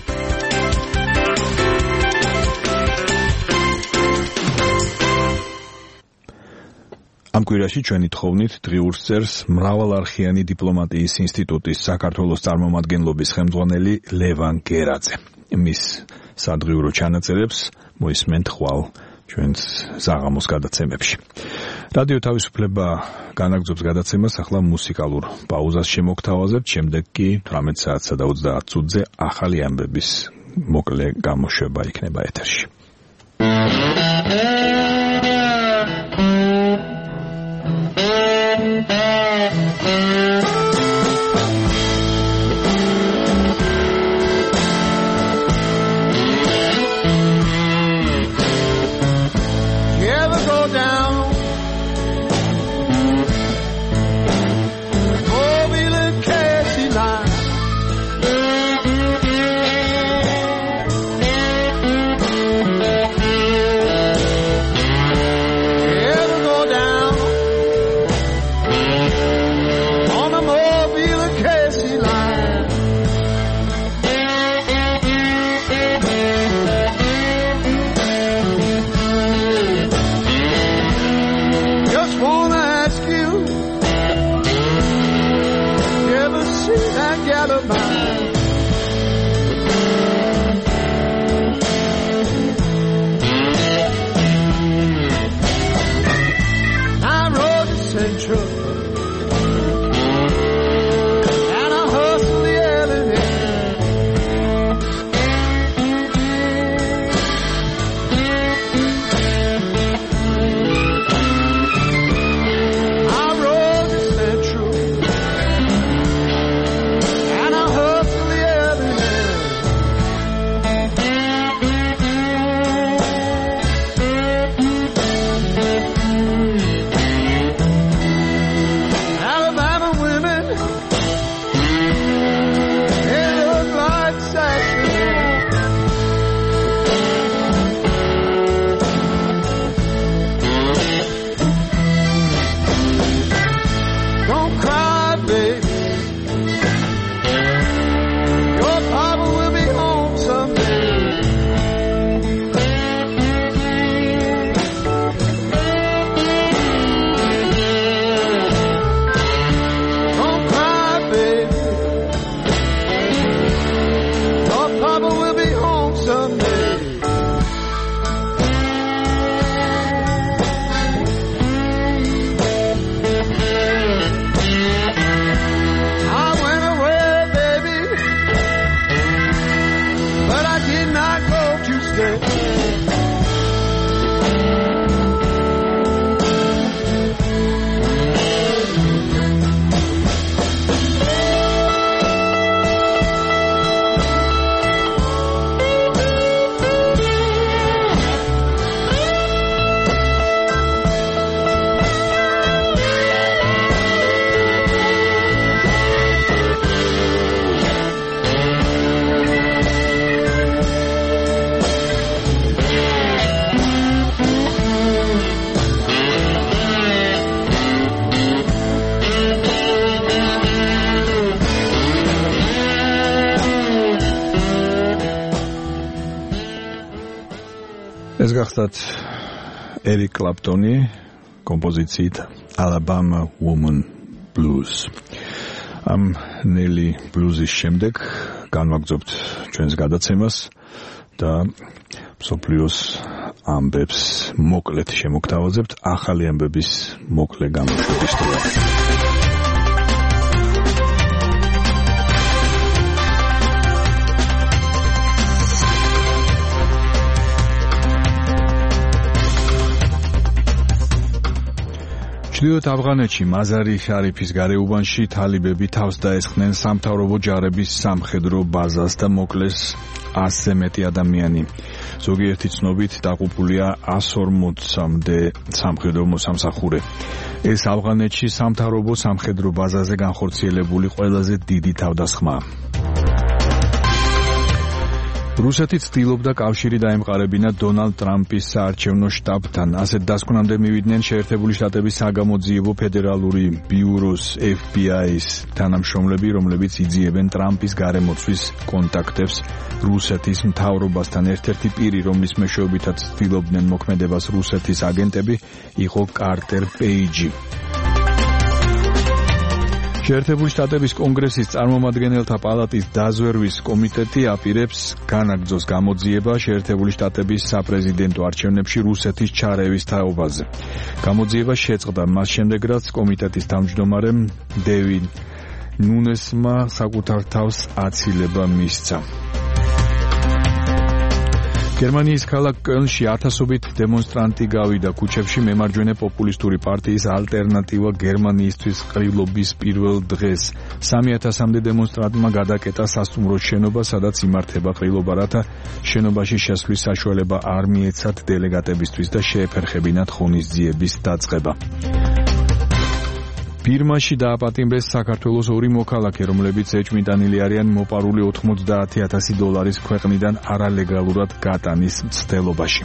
ამ კვირაში ჩვენი თხოვნით დღიურს წერს მრავალარხიანი დიპლომატიის ინსტიტუტის საქართველოს წარმომადგენლობის ხელმძღვანელი ლევან გერაძე. მის სადღიურო ჩანაწერებს მოისმენთ ხვალ ჩვენს საღამოს გადაცემებში. რადიო თავისუფლება განაგრძობს გადაცემას, ახლა მუსიკალურ პაუზას შემოგთავაზებთ, შემდეგ კი 18 საათსა და 30 წუთზე ახალი ამბების მოკლე გამოშვება იქნება ეთერში. გახსნათ ერიკ კლაპტონი კომპოზიციით Alabama Woman Blues. ამ ნელი ბლუზის შემდეგ განვაგრძობთ ჩვენს გადაცემას და მსოფლიოს ამბებს მოკლედ შემოგთავაზებთ ახალი ამბების მოკლე გამოშვების დღე. ჩრდილოეთ ავღანეთში მაზარი შარიფის გარეუბანში თალიბები თავს დაესხნენ სამთავრობო ჯარების სამხედრო ბაზას და მოკლეს 100-ზე მეტი ადამიანი. ზოგიერთი ცნობით დაღუპულია 140-მდე სამხედრო მოსამსახურე. ეს ავღანეთში სამთავრობო სამხედრო ბაზაზე განხორციელებული ყველაზე დიდი თავდასხმაა. რუსეთი ცდილობდა კავშირი დაემყარებინა დონალდ ტრამპის საარჩევნო შტაბთან. ასეთ დასკვნამდე მივიდნენ შეერთებული შტატების საგამოძიებო ფედერალური ბიუროს FBI-ის თანამშრომლები, რომლებიც იძიებენ ტრამპის გარემოცვის კონტაქტებს რუსეთის მთავრობასთან. ერთ-ერთი პირი, რომლის მეშვეობითაც ცდილობდნენ მოქმედებას რუსეთის აგენტები, იყო კარტერ პეიჯი. შეერთებული შტატების კონგრესის წარმომადგენელთა პალატის დაზვერვის კომიტეტი აპირებს განაგრძოს გამოძიება შეერთებული შტატების საპრეზიდენტო არჩევნებში რუსეთის ჩარევის თაობაზე. გამოძიება შეწყდა მას შემდეგ, რაც კომიტეტის თავმჯდომარემ დევიდ ნუნესმა საკუთარ თავს აცილება მისცა. გერმანიის ქალაქ კელნში ათასობით დემონსტრანტი გავიდა ქუჩებში მემარჯვენე პოპულისტური პარტიის ალტერნატივა გერმანიისთვის ყრილობის პირველ დღეს. 3000-მდე დემონსტრანტმა გადაკეტა სასტუმროს შენობა, სადაც იმართება ყრილობა, რათა შენობაში შესვლის საშუალება არ მიეცათ დელეგატებისთვის და შეეფერხებინათ ღონისძიების დაწყება. ბირმაში დააპატიმრეს საქართველოს ორი მოქალაქე, რომლებიც ეჭვმიტანილი არიან მოპარული $90,000 ქვეყნიდან არალეგალურად გატანის მცდელობაში.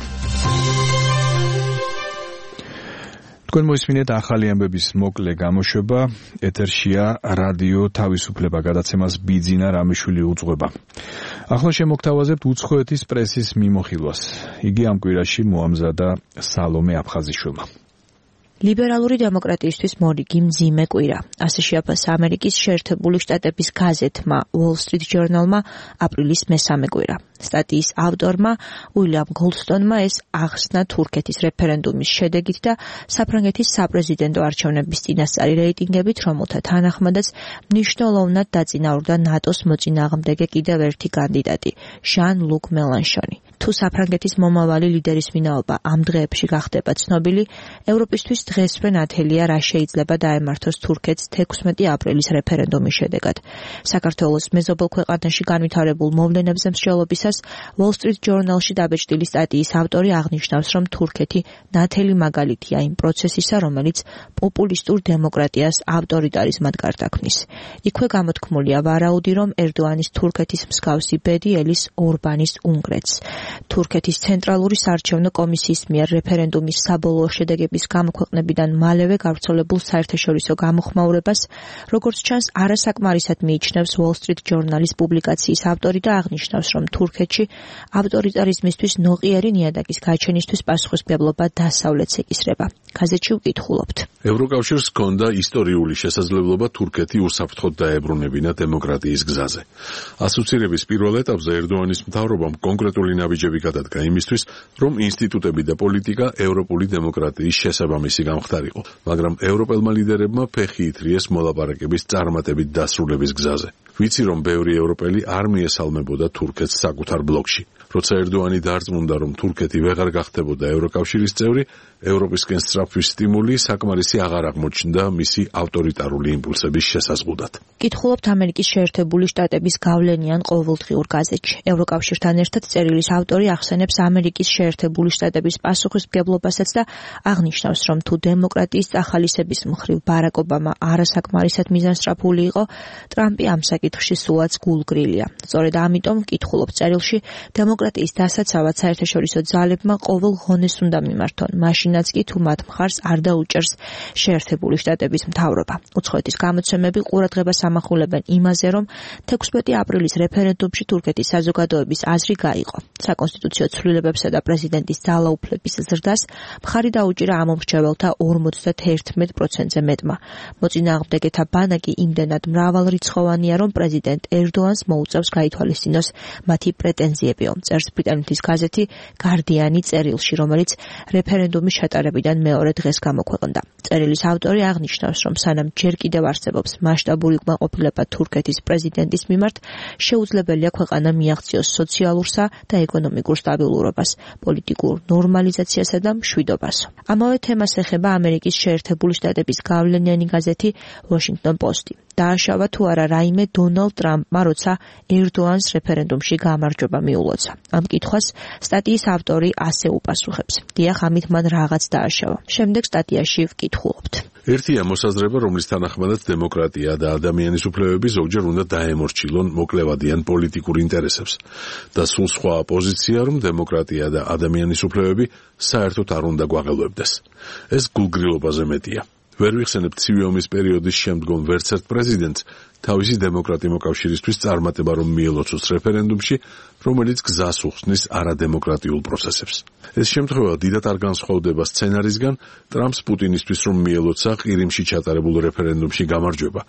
თქვენ მოისმინეთ ახალი ამბების მოკლე გამოშვება. ეთერშია რადიო თავისუფლება, გადაცემას ბიძინა რამიშვილი უძღვება. ახლა შემოგთავაზებთ უცხოეთის პრესის მიმოხილვას. იგი ამ კვირაში მოამზადა სალომე აფხაზიშვილმა. ლიბერალური დემოკრატიისთვის მორიგი მძიმე კვირა. ასე შეაფასა ამერიკის შეერთებული შტატების გაზეთმა Wall Street Journal-მა აპრილის მესამე კვირა. სტატიის ავტორმა უილიამ გოლდსტონმა ეს ახსნა თურქეთის რეფერენდუმის შედეგით და საფრანგეთის საპრეზიდენტო არჩევნების წინასწარი რეიტინგებით, რომელთა თანახმადაც მნიშვნელოვნად დაწინაურდა ნატოს მოწინააღმდეგე კიდევ ერთი კანდიდატი, ჟან-ლუკ მელანშონი. თუ საფრანგეთის მომავალი ლიდერის ვინაობა ამ დღეებში გახდება ცნობილი, ევროპისთვის დღესვე ნათელია, რა შეიძლება დაემართოს თურქეთს 16 აპრილის რეფერენდუმის შედეგად. საქართველოს მეზობელ ქვეყანაში განვითარებულ მოვლენებზე მსჯელობისას Wall Street Journal-ში დაბეჭდილი სტატიის ავტორი აღნიშნავს, რომ თურქეთი ნათელი მაგალითია იმ პროცესისა, რომელიც პოპულისტურ დემოკრატიას ავტორიტარიზმად გარდაქმნის. იქვე გამოთქმულია ვარაუდი, რომ ერდოანის თურქეთის მსგავსი ბედი ელის ორბანის უნგრეთს. თურქეთის ცენტრალური საარჩევნო კომისიის მიერ რეფერენდუმის საბოლოო შედეგების გამოქვეყნებიდან მალევე გავრცელებულ საერთაშორისო გამოხმაურებას, როგორც ჩანს, არასაკმარისად მიიჩნევს Wall Street Journal-ის პუბლიკაციის ავტორი და აღნიშნავს, რომ თურქეთში ავტორიტარიზმისთვის ნოყიერი ნიადაგის გაჩენისთვის პასუხისმგებლობა დასავლეთს ეკისრება. გაზეთში ვკითხულობთ. ევროკავშირს ჰქონდა ისტორიული შესაძლებლობა თურქეთი უსაფრთხოდ დაებრუნებინა დემოკრატიის გზაზე. ასოცირების პირველ ეტაპზე ერდოანის მთავრობამ კონკრეტული ნაბიჯები გადადგა იმისთვის, რომ ინსტიტუტები და პოლიტიკა ევროპული დემოკრატიის შესაბამისი გამხდარიყო, მაგრამ ევროპელმა ლიდერებმა ფეხი ითრიეს მოლაპარაკების წარმატებით დასრულების გზაზე. ვიცი, რომ ბევრი ევროპელი არ მიესალმებოდა თურქეთს საკუთარ ბლოკში. როცა ერდოანი დარწმუნდა, რომ თურქეთი ვეღარ გახდებოდა ევროკავშირის წევრი, ევროპისკენ სწრაფი სტიმული საკმარისი აღარ აღმოჩნდა მისი ავტორიტარული იმპულსების შესაზღუდად. კითხულობთ ამერიკის შეერთებული შტატების გავლენიან ყოველდღიურ გაზეთში. ევროკავშირთან ერთად წერილის ავტორი ახსენებს ამერიკის შეერთებული შტატების პასუხისმგებლობასაც და აღნიშნავს, რომ თუ დემოკრატიის წახალისების მხრივ ბარაკ ობამა არასაკმარისად მიზანსწრაფული იყო, ტრამპი ამ საკითხში სულაც გულგრილია. სწორედ ამიტომ კითხულობთ წერილში, დემოკრატიის დასაცავად საერთაშორისო ძალებმა ყოველ ღონეს უნდა მიმართონ, მაშინ მაშინაც კი თუ მათ მხარს არ დაუჭერს შეერთებული შტატების მთავრობა. უცხოეთის გამოცემები ყურადღებას ამახვილებენ იმაზე, რომ 16 აპრილის რეფერენდუმში თურქეთის საზოგადოების აზრი გაიყო. საკონსტიტუციო ცვლილებებსა და პრეზიდენტის ძალაუფლების ზრდას მხარი დაუჭირა ამ მომრჩეველთა 51%-ზე მეტმა. მოწინააღმდეგეთა ბანაკი იმდენად მრავალრიცხოვანია, რომ პრეზიდენტ ერდოანს მოუწევს გაითვალისწინოს მათი პრეტენზიებიო. წერს ბრიტანეთის გაზეთი გარდიანი წერილში, რომელიც რეფერენდუმის ჩატარებიდან მეორე დღეს გამოქვეყნდა. წერილის ავტორი აღნიშნავს, რომ სანამ ჯერ კიდევ არსებობს მასშტაბური უკმაყოფილება თურქეთის პრეზიდენტის მიმართ, შეუძლებელია ქვეყანა მიაღწიოს სოციალურსა და ეკონომიკურ სტაბილურობას, პოლიტიკურ ნორმალიზაციასა და მშვიდობას. ამავე თემას ეხება ამერიკის შეერთებული შტატების გავლენიანი გაზეთი Washington Post-ი. დააშავა თუ არა რაიმე დონალდ ტრამპმა, როცა ერდოანს რეფერენდუმში გამარჯვება მიულოცა. ამ კითხვას სტატიის ავტორი ასე უპასუხებს. დიახ, ამით მან რაღაც დააშავა. შემდეგ სტატიაში ვკითხულობთ. ერთია მოსაზრება, რომლის თანახმადაც დემოკრატია და ადამიანის უფლებები ზოგჯერ უნდა დაემორჩილონ მოკლევადიან პოლიტიკურ ინტერესებს. და სულ სხვა პოზიცია, რომ დემოკრატია და ადამიანის უფლებები საერთოდ არ უნდა გვაღელვებდეს. ეს გულგრილობაზე მეტია. ვერ ვიხსენებ ცივი ომის პერიოდის შემდგომ ვერც ერთ პრეზიდენტს თავისი დემოკრატიულ მოკავშირისთვის წარმატება რომ მიელოცოს რეფერენდუმში, რომელიც გზას უხსნის არადემოკრატიულ პროცესებს. ეს შემთხვევა დიდად არ განსხვავდება სცენარისგან, ტრამპს პუტინისთვის რომ მიელოცა ყირიმში ჩატარებულ რეფერენდუმში გამარჯვება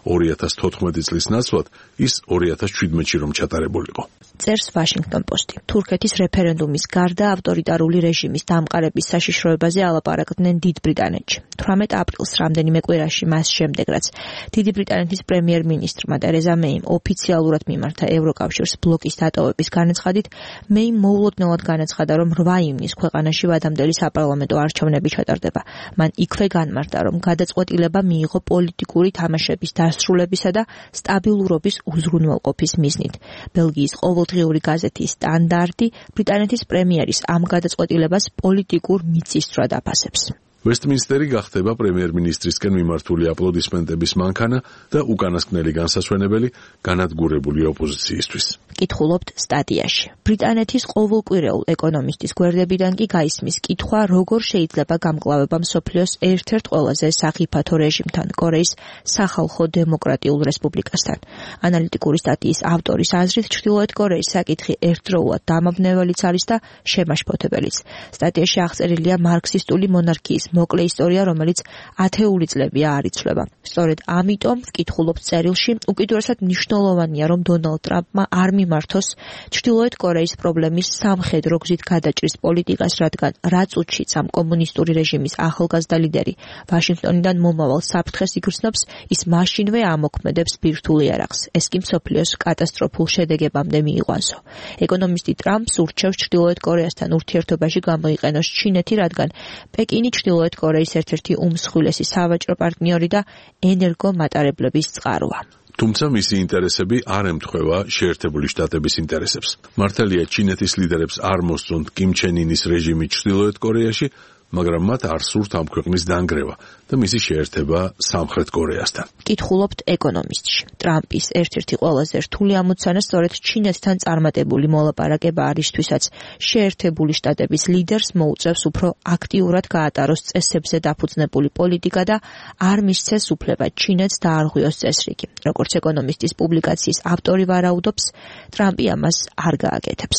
2014 წლის ნაცვლად, ის 2017-ში რომ ჩატარებულიყო. წერს Washington Post-ი. თურქეთის რეფერენდუმის გარდა ავტორიტარული რეჟიმის დამყარების საშიშროებაზე ალაპარაკდნენ დიდ ბრიტანეთში. 18 აპრილს რამდენიმე კვირაში მას შემდეგ, რაც დიდი ბრიტანეთის პრემიერ-მინისტრმა ტერეზა მეიმ ოფიციალურად მიმართა ევროკავშირს ბლოკის დატოვების განაცხადით, მეიმ მოულოდნელად განაცხადა, რომ 8 ივნის ქვეყანაში ვადამდელი საპარლამენტო არჩევნები ჩატარდება. მან იქვე განმარტა, რომ გადაწყვეტილება მიიღო პოლიტიკური თამაშების დასრულებისა და სტაბილურობის უზრუნველყოფის მიზნით. ბელგიის ყოველდღიური გაზეთი სტანდარტი ბრიტანეთის პრემიერის ამ გადაწყვეტილებას პოლიტიკურ მიწისძვრად აფასებს. ვესტმინსტერი გახდება პრემიერ-მინისტრისკენ მიმართული აპლოდისმენტების მანქანა და უკანასკნელი განსასვენებელი განადგურებული ოპოზიციისთვის. კითხულობთ სტატიაში. ბრიტანეთის ყოველკვირეულ ეკონომისტის გვერდებიდან კი გაისმის კითხვა, როგორ შეიძლება გამკლავება მსოფლიოს ერთ-ერთ ყველაზე სახიფათო რეჟიმთან, კორეის სახალხო დემოკრატიულ რესპუბლიკასთან. ანალიტიკური სტატიის ავტორის აზრით, ჩრდილოეთ კორეის საკითხი ერთდროულად დამაბნეველიც არის და შემაშფოთებელიც. სტატიაში აღწერილია მარქსისტული მონარქიის მოკლე ისტორია, რომელიც 10-ული წლებია არ იცვლება. სწორედ ამიტომ ვკითხულობთ წერილში, უკიდურესად მნიშვნელოვანია, რომ დონალდ ტრამპმა არ მიმართოს ჩრდილოეთ კორეის პრობლემის სამხედრო გზით გადაჭრის პოლიტიკას, რადგან რაც უჩიც ამ კომუნისტური რეჟიმის ახალგაზრდა ლიდერი ვაშინგტონიდან მომავალ საფრთხეს იგრძნობს, ის მაშინვე ამოქმედებს ბირთვულ იარაღს. ეს კი მსოფლიოს კატასტროფულ შედეგებამდე მიიყვანსო. ეკონომისტი ტრამპს ურჩევს ჩრდილოეთ კორეასთან ურთიერთობაში გამოიყენოს ჩინეთი, რადგან პეკინი ჩრდილოეთ კორეის ერთ-ერთი უმსხვილესი სავაჭრო პარტნიორი და ენერგომატარებლების წყაროა. თუმცა მისი ინტერესები არ ემთხვევა შეერთებული შტატების ინტერესებს. მართალია ჩინეთის ლიდერებს არ მოსწონთ კიმ ჩენ ინის რეჟიმი ჩრდილოეთ კორეაში, მაგრამ მათ არ სურთ ამ ქვეყნის დანგრევა და მისი შეერთება სამხრეთ კორეასთან. კითხულობთ ეკონომისტში. ტრამპის ერთ-ერთი ყველაზე რთული ამოცანა სწორედ ჩინეთთან წარმატებული მოლაპარაკება არის, თვისაც შეერთებული შტატების ლიდერს მოუწევს უფრო აქტიურად გაატაროს წესებზე დაფუძნებული პოლიტიკა და არ მისცეს უფლება ჩინეთს დაარღვიოს წესრიგი. როგორც ეკონომისტის პუბლიკაციის ავტორი ვარაუდობს, ტრამპი ამას არ გააკეთებს.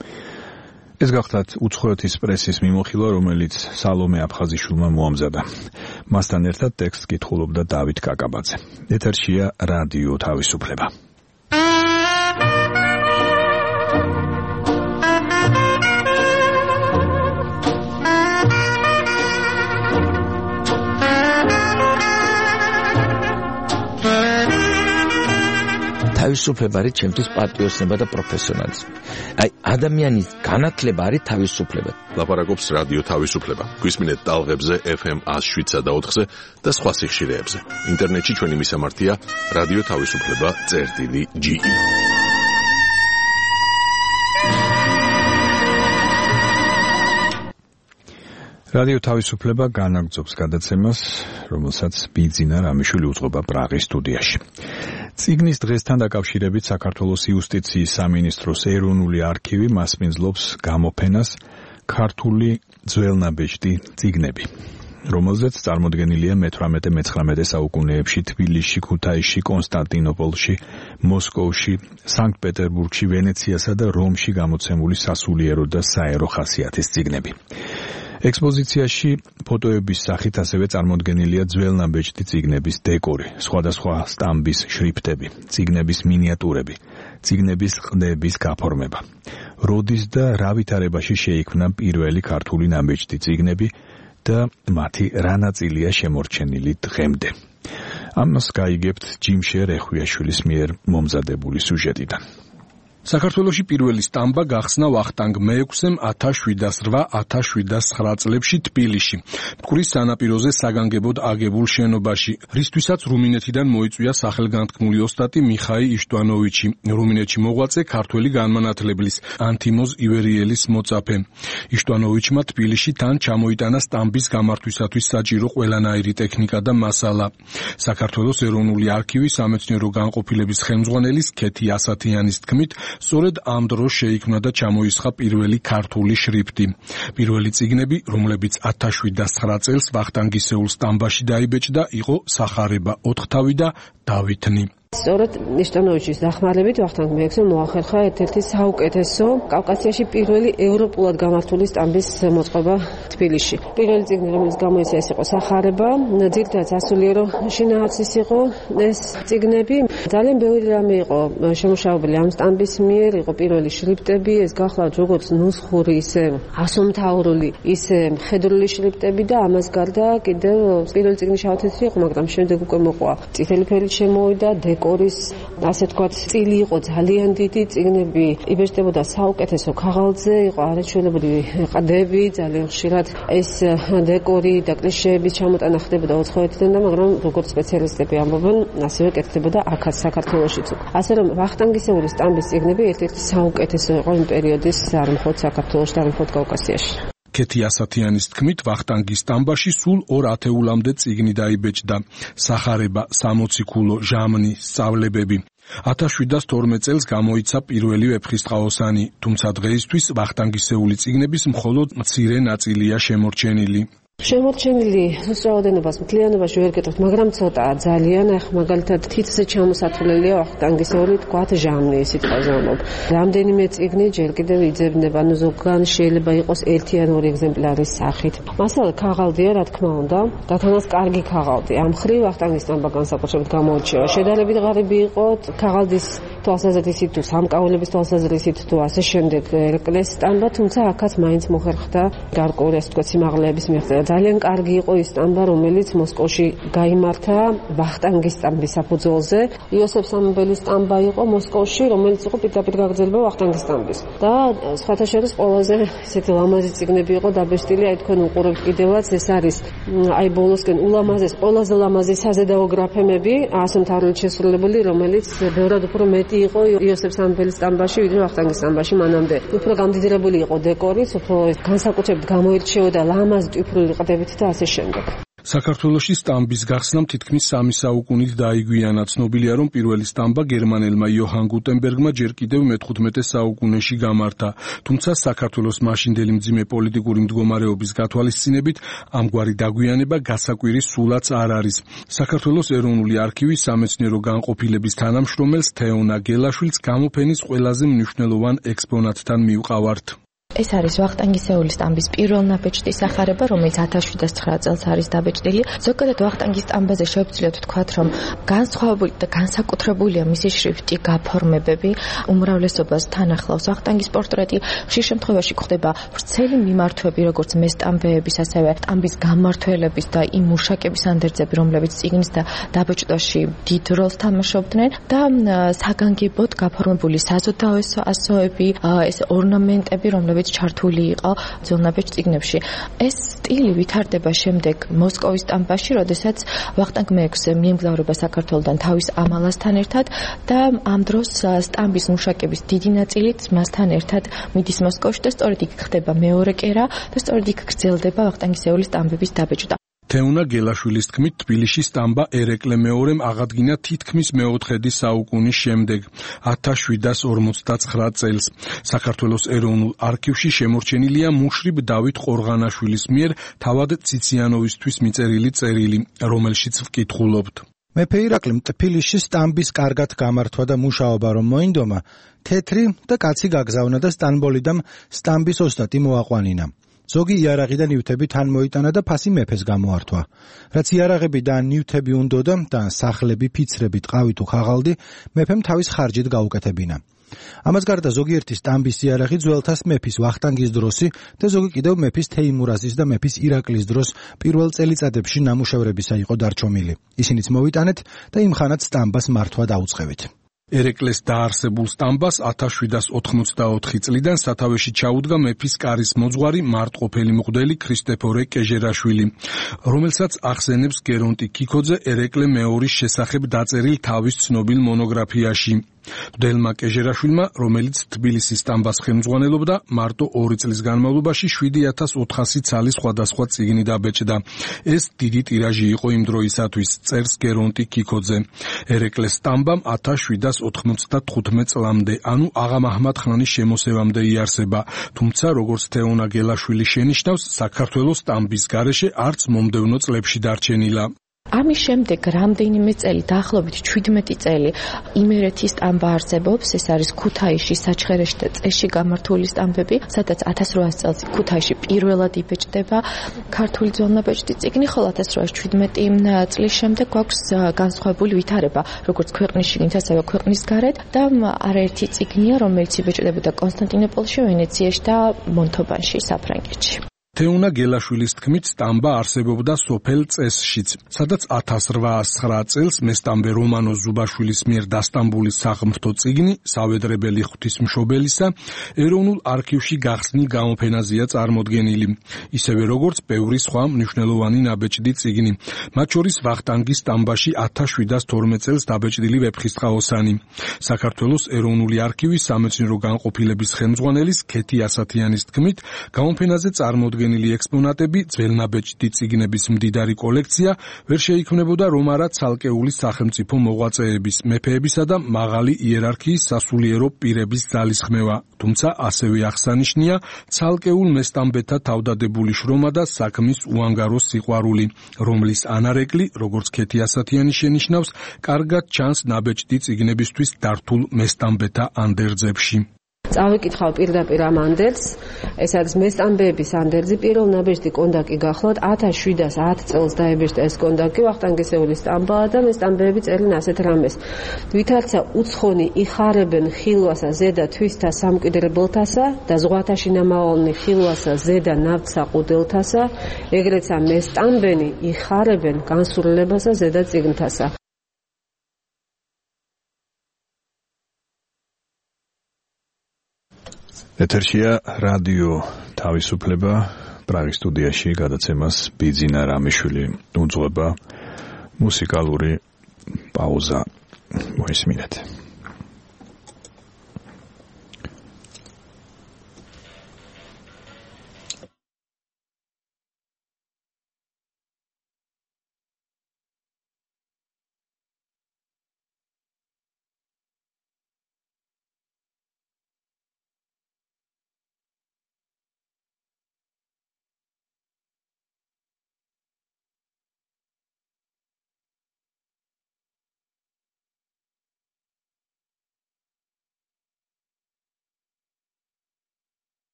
ეს გახლავთ უცხოეთის პრესის მიმოხილვა, რომელიც სალომე აფხაზიშვილმა მოამზადა. მასთან ერთად ტექსტს კითხულობდა დავით კაკაბაძე. ეთერშია რადიო თავისუფლება. თავისუფლება არის ჩემთვის პატრიოტიზმი და პროფესიონალიზმი. აი, ადამიანის განათლება არის თავისუფლება. ლაპარაკობს რადიო თავისუფლება. გვისმინეთ ტალღებზე FM 107.4-ზე და სხვა სიხშირეებზე. ინტერნეტში ჩვენი მისამართია რადიო თავისუფლება.ge. რადიო თავისუფლება განაგრძობს გადაცემას, რომელსაც ბიძინა რამიშვილი უძღვება პრაღის სტუდიაში. წიგნის დღესთან დაკავშირებით საქართველოს იუსტიციის სამინისტროს ეროვნული არქივი მასპინძლობს გამოფენას ქართული ძველნაბეჭდი წიგნები, რომელზეც წარმოდგენილია მე-18-მე-19 საუკუნეებში თბილისში, ქუთაისში, კონსტანტინოპოლში, მოსკოვში, სანქტ-პეტერბურგში, ვენეციასა და რომში გამოცემული სასულიერო და საერო ხასიათის წიგნები. ექსპოზიციაში ფოტოების სახით ასევე წარმოდგენილია ძველნაბეჭდი წიგნების დეკორი, სხვადასხვა სტამბის შრიფტები, წიგნების მინიატურები, წიგნების ყდების გაფორმება. როდის და რა ვითარებაში შეიქმნა პირველი ქართული ნაბეჭდი წიგნები და მათი რა ნაწილია შემორჩენილი დღემდე. ამას გაიგებთ ჯიმშე რეხვიაშვილის მიერ მომზადებული სიუჟეტიდან. საქართველოში პირველი სტამბა გახსნა ვახტანგ მე-6-ემ 1708-1709 წლებში თბილისში, მტკვრის სანაპიროზე საგანგებოდ აგებულ შენობაში, რისთვისაც რუმინეთიდან მოიწვია სახელგანთქმული ოსტატი მიხაი იშტვანოვიჩი, რუმინეთში მოღვაწე ქართველი განმანათლებლის ანთიმოზ ივერიელის მოწაფე. იშტვანოვიჩმა თბილისში თან ჩამოიტანა სტამბის გამართვისათვის საჭირო ყველანაირი ტექნიკა და მასალა. საქართველოს ეროვნული არქივი სამეცნიერო განყოფილების ხელმძღვანელის ქეთი ასათიანის თქმით, სწორედ ამ დროს შეიქმნა და ჩამოისხა პირველი ქართული შრიფტი. პირველი წიგნები, რომლებიც 1709 წელს ვახტანგისეულ სტამბაში დაიბეჭდა, იყო სახარება 4 თავი და დავითნი. სწორედ იშტვანოვიჩის დახმარებით ვახტანგ მე-6-ემ მოახერხა ერთ-ერთი საუკეთესო კავკასიაში პირველი ევროპულად გამართული სტამბის მოწყობა თბილისში. პირველი წიგნი, რომელიც გამოიცა, ეს იყო სახარება, ძირითადად სასულიერო შინაარსის იყო ეს წიგნები. ძალიან ბევრი რამე იყო შემუშავებული ამ სტამბის მიერ, იყო პირველი შრიფტები, ეს გახლავთ როგორც ნუსხური, ისე ასომთავრული, ისე მხედრული შრიფტები და ამას გარდა კიდევ პირველი წიგნი შავთეთრი იყო, მაგრამ შემდეგ უკვე მოყვა წითელი ფერით შემოვიდა, დეკორის, ასე თქვათ, წილი იყო ძალიან დიდი, წიგნები იბეჭდებოდა საუკეთესო ქაღალდზე, იყო არაჩვენებული ყდები, ძალიან ხშირად ეს დეკორი და კლიშეების ჩამოტანა ხდებოდა უცხოეთიდან და მაგრამ როგორც სპეციალისტები ამბობენ, ასევე კეთდებოდა აქაც საქართველოშიც. ასე რომ ვახტანგისეული სტამბის წიგნები ერთ-ერთი საუკეთესო იყო იმ პერიოდის არ მხოლოდ საქართველოში, არ მხოლოდ კავკასიაში. ქეთი ასათიანის თქმით, ვახტანგის სტამბაში სულ 2 ათეულამდე წიგნი დაიბეჭდა. სახარება, 60 ქულო, ჟამნი, სწავლებები. 1712 წელს გამოიცა პირველი ვეფხისტყაოსანი, თუმცა დღეისთვის ვახტანგისეული წიგნების მხოლოდ მცირე ნაწილია შემორჩენილი. შემორჩენილი რაოდენობას მთლიანობაში ვერ გეტყვით, მაგრამ ცოტაა ძალიან. ახ მაგალითად თითზე ჩამოსათვლელია ვახტანგისეული, თქვათ ჟამნი, სიტყვაზე ამბობ. რამდენიმე წიგნი ჯერ კიდევ იძებნება, ანუ ზოგან შეიძლება იყოს 1 ან 2 ეგზემპლარის სახით. მასალა ქაღალდია, რა თქმა უნდა, და თანაც კარგი ქაღალდი. ამ ხრივ ვახტანგის სტამბა განსაკუთრებით გამოირჩევა. შედარებით ღარიბი იყო ქაღალდის თვალსაზრისით თუ სამკაულების თვალსაზრისით თუ ასე შემდეგ ერკლეს სტამბა, თუმცა აქაც მაინც მოხერხდა გარკვეული, ასე თქვათ, სიმაღლეების მიაღწევა. ძალიან კარგი იყო ის სტამბა, რომელიც მოსკოვში გაიმართა ვახტანგის სტამბის საფუძველზე. იოსებ სამუბელის სტამბა იყო მოსკოვში, რომელიც იყო პირდაპირ გაგრძელება ვახტანგის სტამბის. და სხვათა შორის ყველაზე ისეთი ლამაზი წიგნები იყო დაბეჭდილი, აი თქვენ უყურებთ კიდევაც, ეს არის აი ბოლოსკენ ულამაზეს, ყველაზე ლამაზი საზედაო გრაფემები, ასომთავრული შესრულებული, რომელიც ბევრად უფრო მეტი იყო იოსებ სამუბელის სტამბაში, ვიდრე ვახტანგის სტამბაში მანამდე. უფრო გამდიდრებული იყო დეკორიც, უფრო განსაკუთრებით გამოირჩეოდა ლამაზი ტვიფრული ყდებით და ასე შემდეგ. საქართველოში სტამბის გახსნამ თითქმის 3 საუკუნით დაიგვიანა. ცნობილია, რომ პირველი სტამბა გერმანელმა იოჰან გუტენბერგმა ჯერ კიდევ მე-15 საუკუნეში გამართა. თუმცა საქართველოს მაშინდელი მძიმე პოლიტიკური მდგომარეობის გათვალისწინებით ამგვარი დაგვიანება გასაკვირი სულაც არ არის. საქართველოს ეროვნული არქივის სამეცნიერო განყოფილების თანამშრომელს თეონა გელაშვილს გამოფენის ყველაზე მნიშვნელოვან ექსპონატთან მივყავართ. ეს არის ვახტანგისეული სტამბის პირველ ნაბეჭდი სახარება, რომელიც 1709 წელს არის დაბეჭდილი. ზოგადად ვახტანგის სტამბაზე შევძლიათ ვთქვათ, რომ განსხვავებული და განსაკუთრებულია მისი შრიფტი, გაფორმებები, უმრავლესობას თან ახლავს ვახტანგის პორტრეტი. ხშირ შემთხვევაში გვხდება ვრცელი მიმართვები, როგორც მესტამბეების, ასევე სტამბის გამმართველების და იმ მუშაკების ანდერძები, რომლებიც წიგნის და დაბეჭდაში დიდ როლს თამაშობდნენ და საგანგებოდ გაფორმებული საზოდაო ასოები, ეს ორნამენტები, რომლებიც ჩართული იყო ძველნაბეჭდ წიგნებში. ეს სტილი ვითარდება შემდეგ მოსკოვის სტამბაში, როდესაც ვახტანგ მე-6 მიემგზავრება საქართველოდან თავის ამალასთან ერთად და ამ დროს სტამბის მუშაკების დიდი ნაწილით მასთან ერთად მიდის მოსკოვში და სწორედ იქ ხდება მეორე კერა და სწორედ იქ გრძელდება ვახტანგისეული სტამბების დაბეჭდა. თეუნა გელაშვილის თქმით, თბილისში სტამბა ერეკლე მეორემ აღადგინა თითქმის მეოთხედი საუკუნის შემდეგ, 1759 წელს. საქართველოს ეროვნულ არქივში შემორჩენილია მუშრიბ დავით ყორღანაშვილის მიერ თავად ციციანოვისთვის მიწერილი წერილი, რომელშიც ვკითხულობთ. მეფე ირაკლიმ თბილისში სტამბის კარგად გამართვა და მუშაობა რომ მოინდომა, თეთრი და კაცი გაგზავნა და სტამბოლიდამ სტამბის ოსტატი მოაყვანინა. ზოგი იარაღი და ნივთები თან მოიტანა და ფასი მეფეს გამოართვა. რაც იარაღები და ნივთები უნდოდა და სახლები, ფიცრები, ტყავი თუ ხაღალდი, მეფემ თავის ხარჯით გაუკეთებინა. ამას გარდა ზოგიერთი სტამბის იარაღი ძველთას მეფის ვახტანგის დროსი და ზოგი კიდევ მეფის თეიმურაზის და მეფის ირაკლის დროს პირველ წელიწადებში ნამუშევრებისა იყო დარჩომილი. ისინიც მოვიტანეთ და იმხანად სტამბას მართვა დაუწყევით. ერეკლეს დაარსებულ სტამბას 1784 წლიდან სათავეში ჩაუდგა მეფის კარის მოძღვარი მარტყოფელი მღვდელი ქრისტეფორე კეჟერაშვილი, რომელსაც ახსენებს გერონტი ქიქოძე ერეკლე მეორის შესახებ დაწერილ თავის ცნობილ მონოგრაფიაში. მღვდელმა კეჟერაშვილმა, რომელიც თბილისის სტამბას ხელმძღვანელობდა, მარტო 2 წლის განმავლობაში 7400 ცალი სხვადასხვა წიგნი დაბეჭდა. ეს დიდი ტირაჟი იყო იმ დროისათვის, წერს გერონტი ქიქოძე. ერეკლეს სტამბამ 1795 წლამდე, ანუ აღა მაჰმად ხანის შემოსევამდე იარსება, თუმცა როგორც თეონა გელაშვილი შენიშნავს, საქართველოს სტამბის გარეშე არც მომდევნო წლებში დარჩენილა. ამის შემდეგ რამდენიმე წელი, დაახლოებით 17 წელი, იმერეთის სტამბა არსებობს, ეს არის ქუთაისში, საჩხერეში და წესში გამართული სტამბები, სადაც 1800 წელს ქუთაისში პირველად იბეჭდება ქართული ძველნაბეჭდი წიგნი, ხოლო 1817 წლის შემდეგ გვაქვს განსხვავებული ვითარება, როგორც ქვეყნის შიგნით, ასევე ქვეყნის გარეთ და არაერთი წიგნია, რომელიც იბეჭდებოდა კონსტანტინოპოლში, ვენეციაში და მონთობანში, საფრანგეთში. თეუნა გელაშვილის თქმით, სტამბა არსებობდა სოფელ წესშიც, სადაც 1809 წელს მესტამბე რომანო ზუბაშვილის მიერ დასტამბული საღმრთო წიგნი, სავედრებელი ღვთისმშობელისა, ეროვნულ არქივში გახსნილ გამოფენაზეა წარმოდგენილი, ისევე როგორც ბევრი სხვა მნიშვნელოვანი ნაბეჭდი წიგნი, მათ შორის ვახტანგის სტამბაში 1712 წელს დაბეჭდილი ვეფხისტყაოსანი. საქართველოს ეროვნული არქივის სამეცნიერო განყოფილების ხელმძღვანელის ქეთი ასათიანის თქმით, გამოფენაზე წარმოდგენილი ექსპონატები, ძველნაბეჭდი წიგნების მდიდარი კოლექცია ვერ შეიქმნებოდა რომ არა ცალკეული სახელმწიფო მოღვაწეების, მეფეებისა და მაღალი იერარქიის სასულიერო პირების ძალისხმევა, თუმცა ასევე აღსანიშნია ცალკეულ მესტამბეთა თავდადებული შრომა და საქმის უანგარო სიყვარული, რომლის ანარეკლი, როგორც ქეთი ასათიანი შენიშნავს, კარგად ჩანს ნაბეჭდი წიგნებისთვის დართულ მესტამბეთა ანდერძებში. წავიკითხავ პირდაპირ ამ ანდერძს, ეს არის მესტამბეების ანდერძი, პირველ ნაბეჭდი კონდაკი გახლავთ 1710 წელს დაიბეჭდა ეს კონდაკი, ვახტანგისეულის სტამბაა და მესტამბეები წერენ ასეთ რამეს. ვითარცა უცხონი იხარებენ ხილვასა ზედა თვისთა სამკვიდრებელთასა და ზღვათაში ნამავალნი ხილვასა ზედა ნავთსა ყუდელთასა, ეგრეცა მესტამბენი იხარებენ განსრულებასა ზედა წიგნთასა. ეთერშია რადიო თავისუფლება, პრაღის სტუდიაში გადაცემას ბიძინა რამიშვილი უძღვება, მუსიკალური პაუზა მოისმინეთ.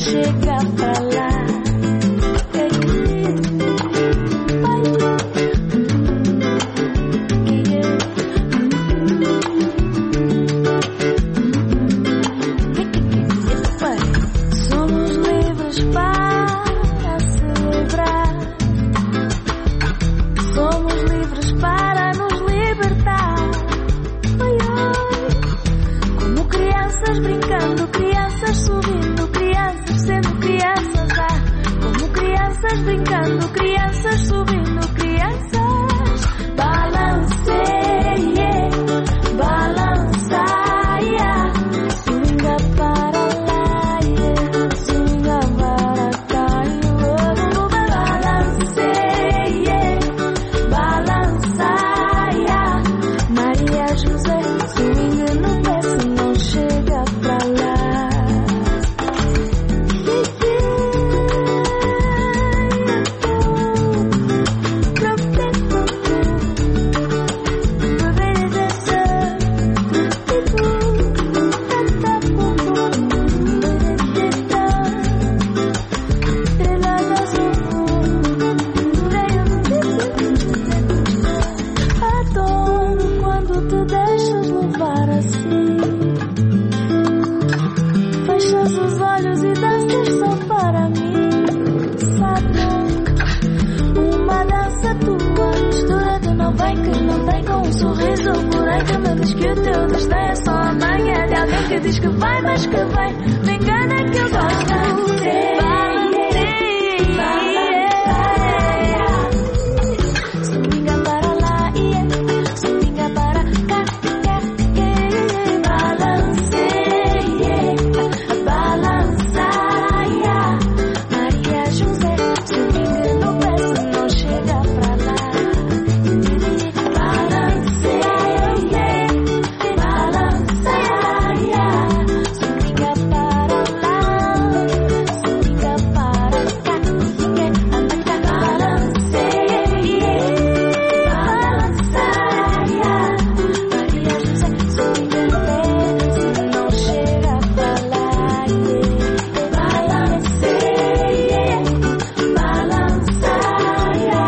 chega pra lá. Somos livres para celebrar. Somos livres para nos libertar. Oi, oi. Como crianças brincando, crianças subindo, crianças sendo crianças. Como crianças brincando, crianças subindo, crianças. Balanceie, balançaia, swinga para lá, swinga para cá. Balanceie, balançaia, Maria José, swinga no pé se não chega pra lá. Adoro quando te deixas levar assim. Fechas os olhos e danças só para mim. Sabe, uma dança tua, mistura de não vem que não tem com um sorriso. Porém que me diz que o teu destino é só a manhã de alguém que diz que vai, mas que vem. Me engana que eu gosto. Swinga para lá, swinga para cá. Balanceie, balançaia, Maria José, swinga no pé se não chega pra lá. Balanceie, balançaia, swinga para lá, swinga para cá. Balanceie, balançaia, Maria José, swinga no pé se não chega pra lá. Balanceie, balançaia.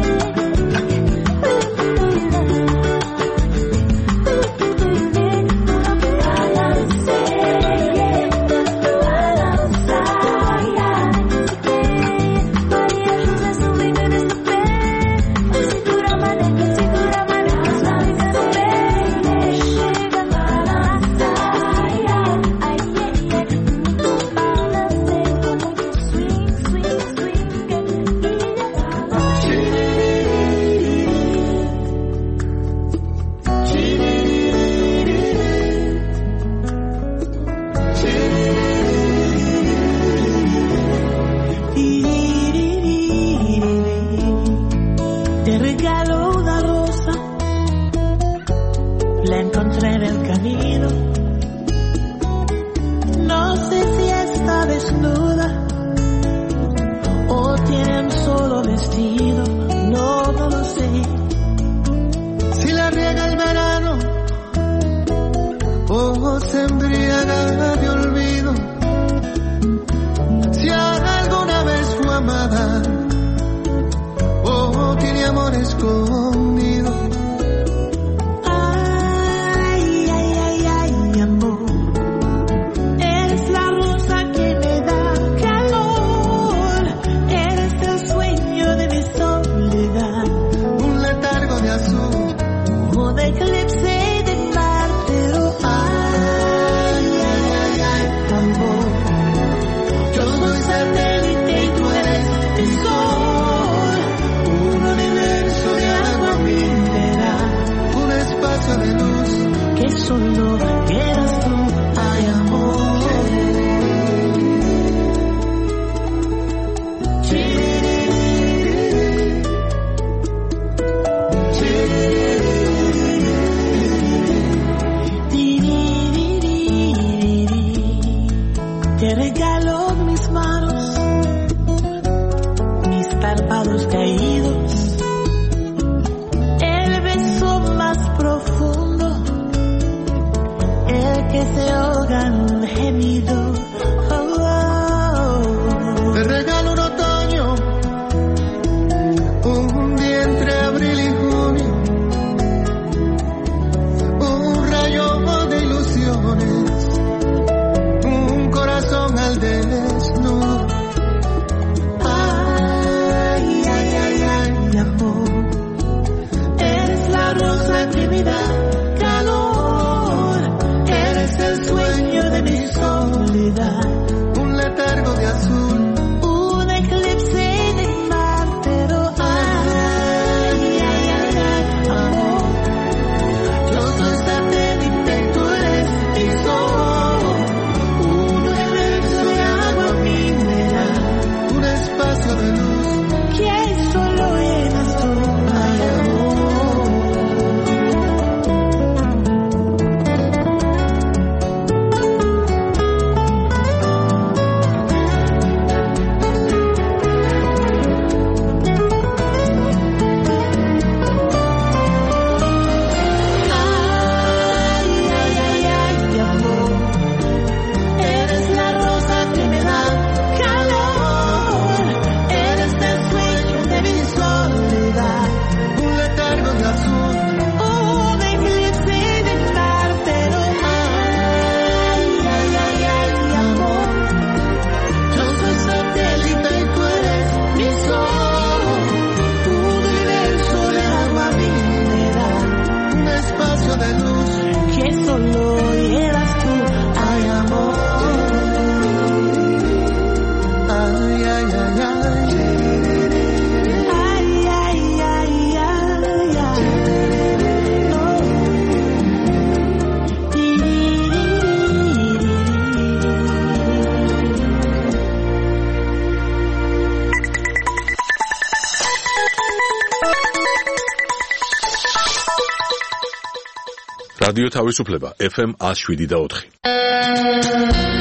Te regalo una rosa, la encontré en el camino. No sé si está desnuda o tiene un solo vestido, no lo sé. Si la riega el verano o se embriaga de olvido, si alguna vez fue amada o tiene amor escondido. Ay, ay, ay, ay, amor, eres la rosa que me da calor, eres el sueño de mi soledad, Un letargo de azul, un eclipse de mar, pero ay, ay, ay, ay, amor, yo soy satélite y tú eres el sol, un universo de agua mineral, un espacio de luz que solo eras tú, ay, amor. Te regalo mis manos, mis párpados caídos, el beso más profundo, el que se ahoga en un gemido. Oh, oh, რადიო თავისუფლება FM 107.4.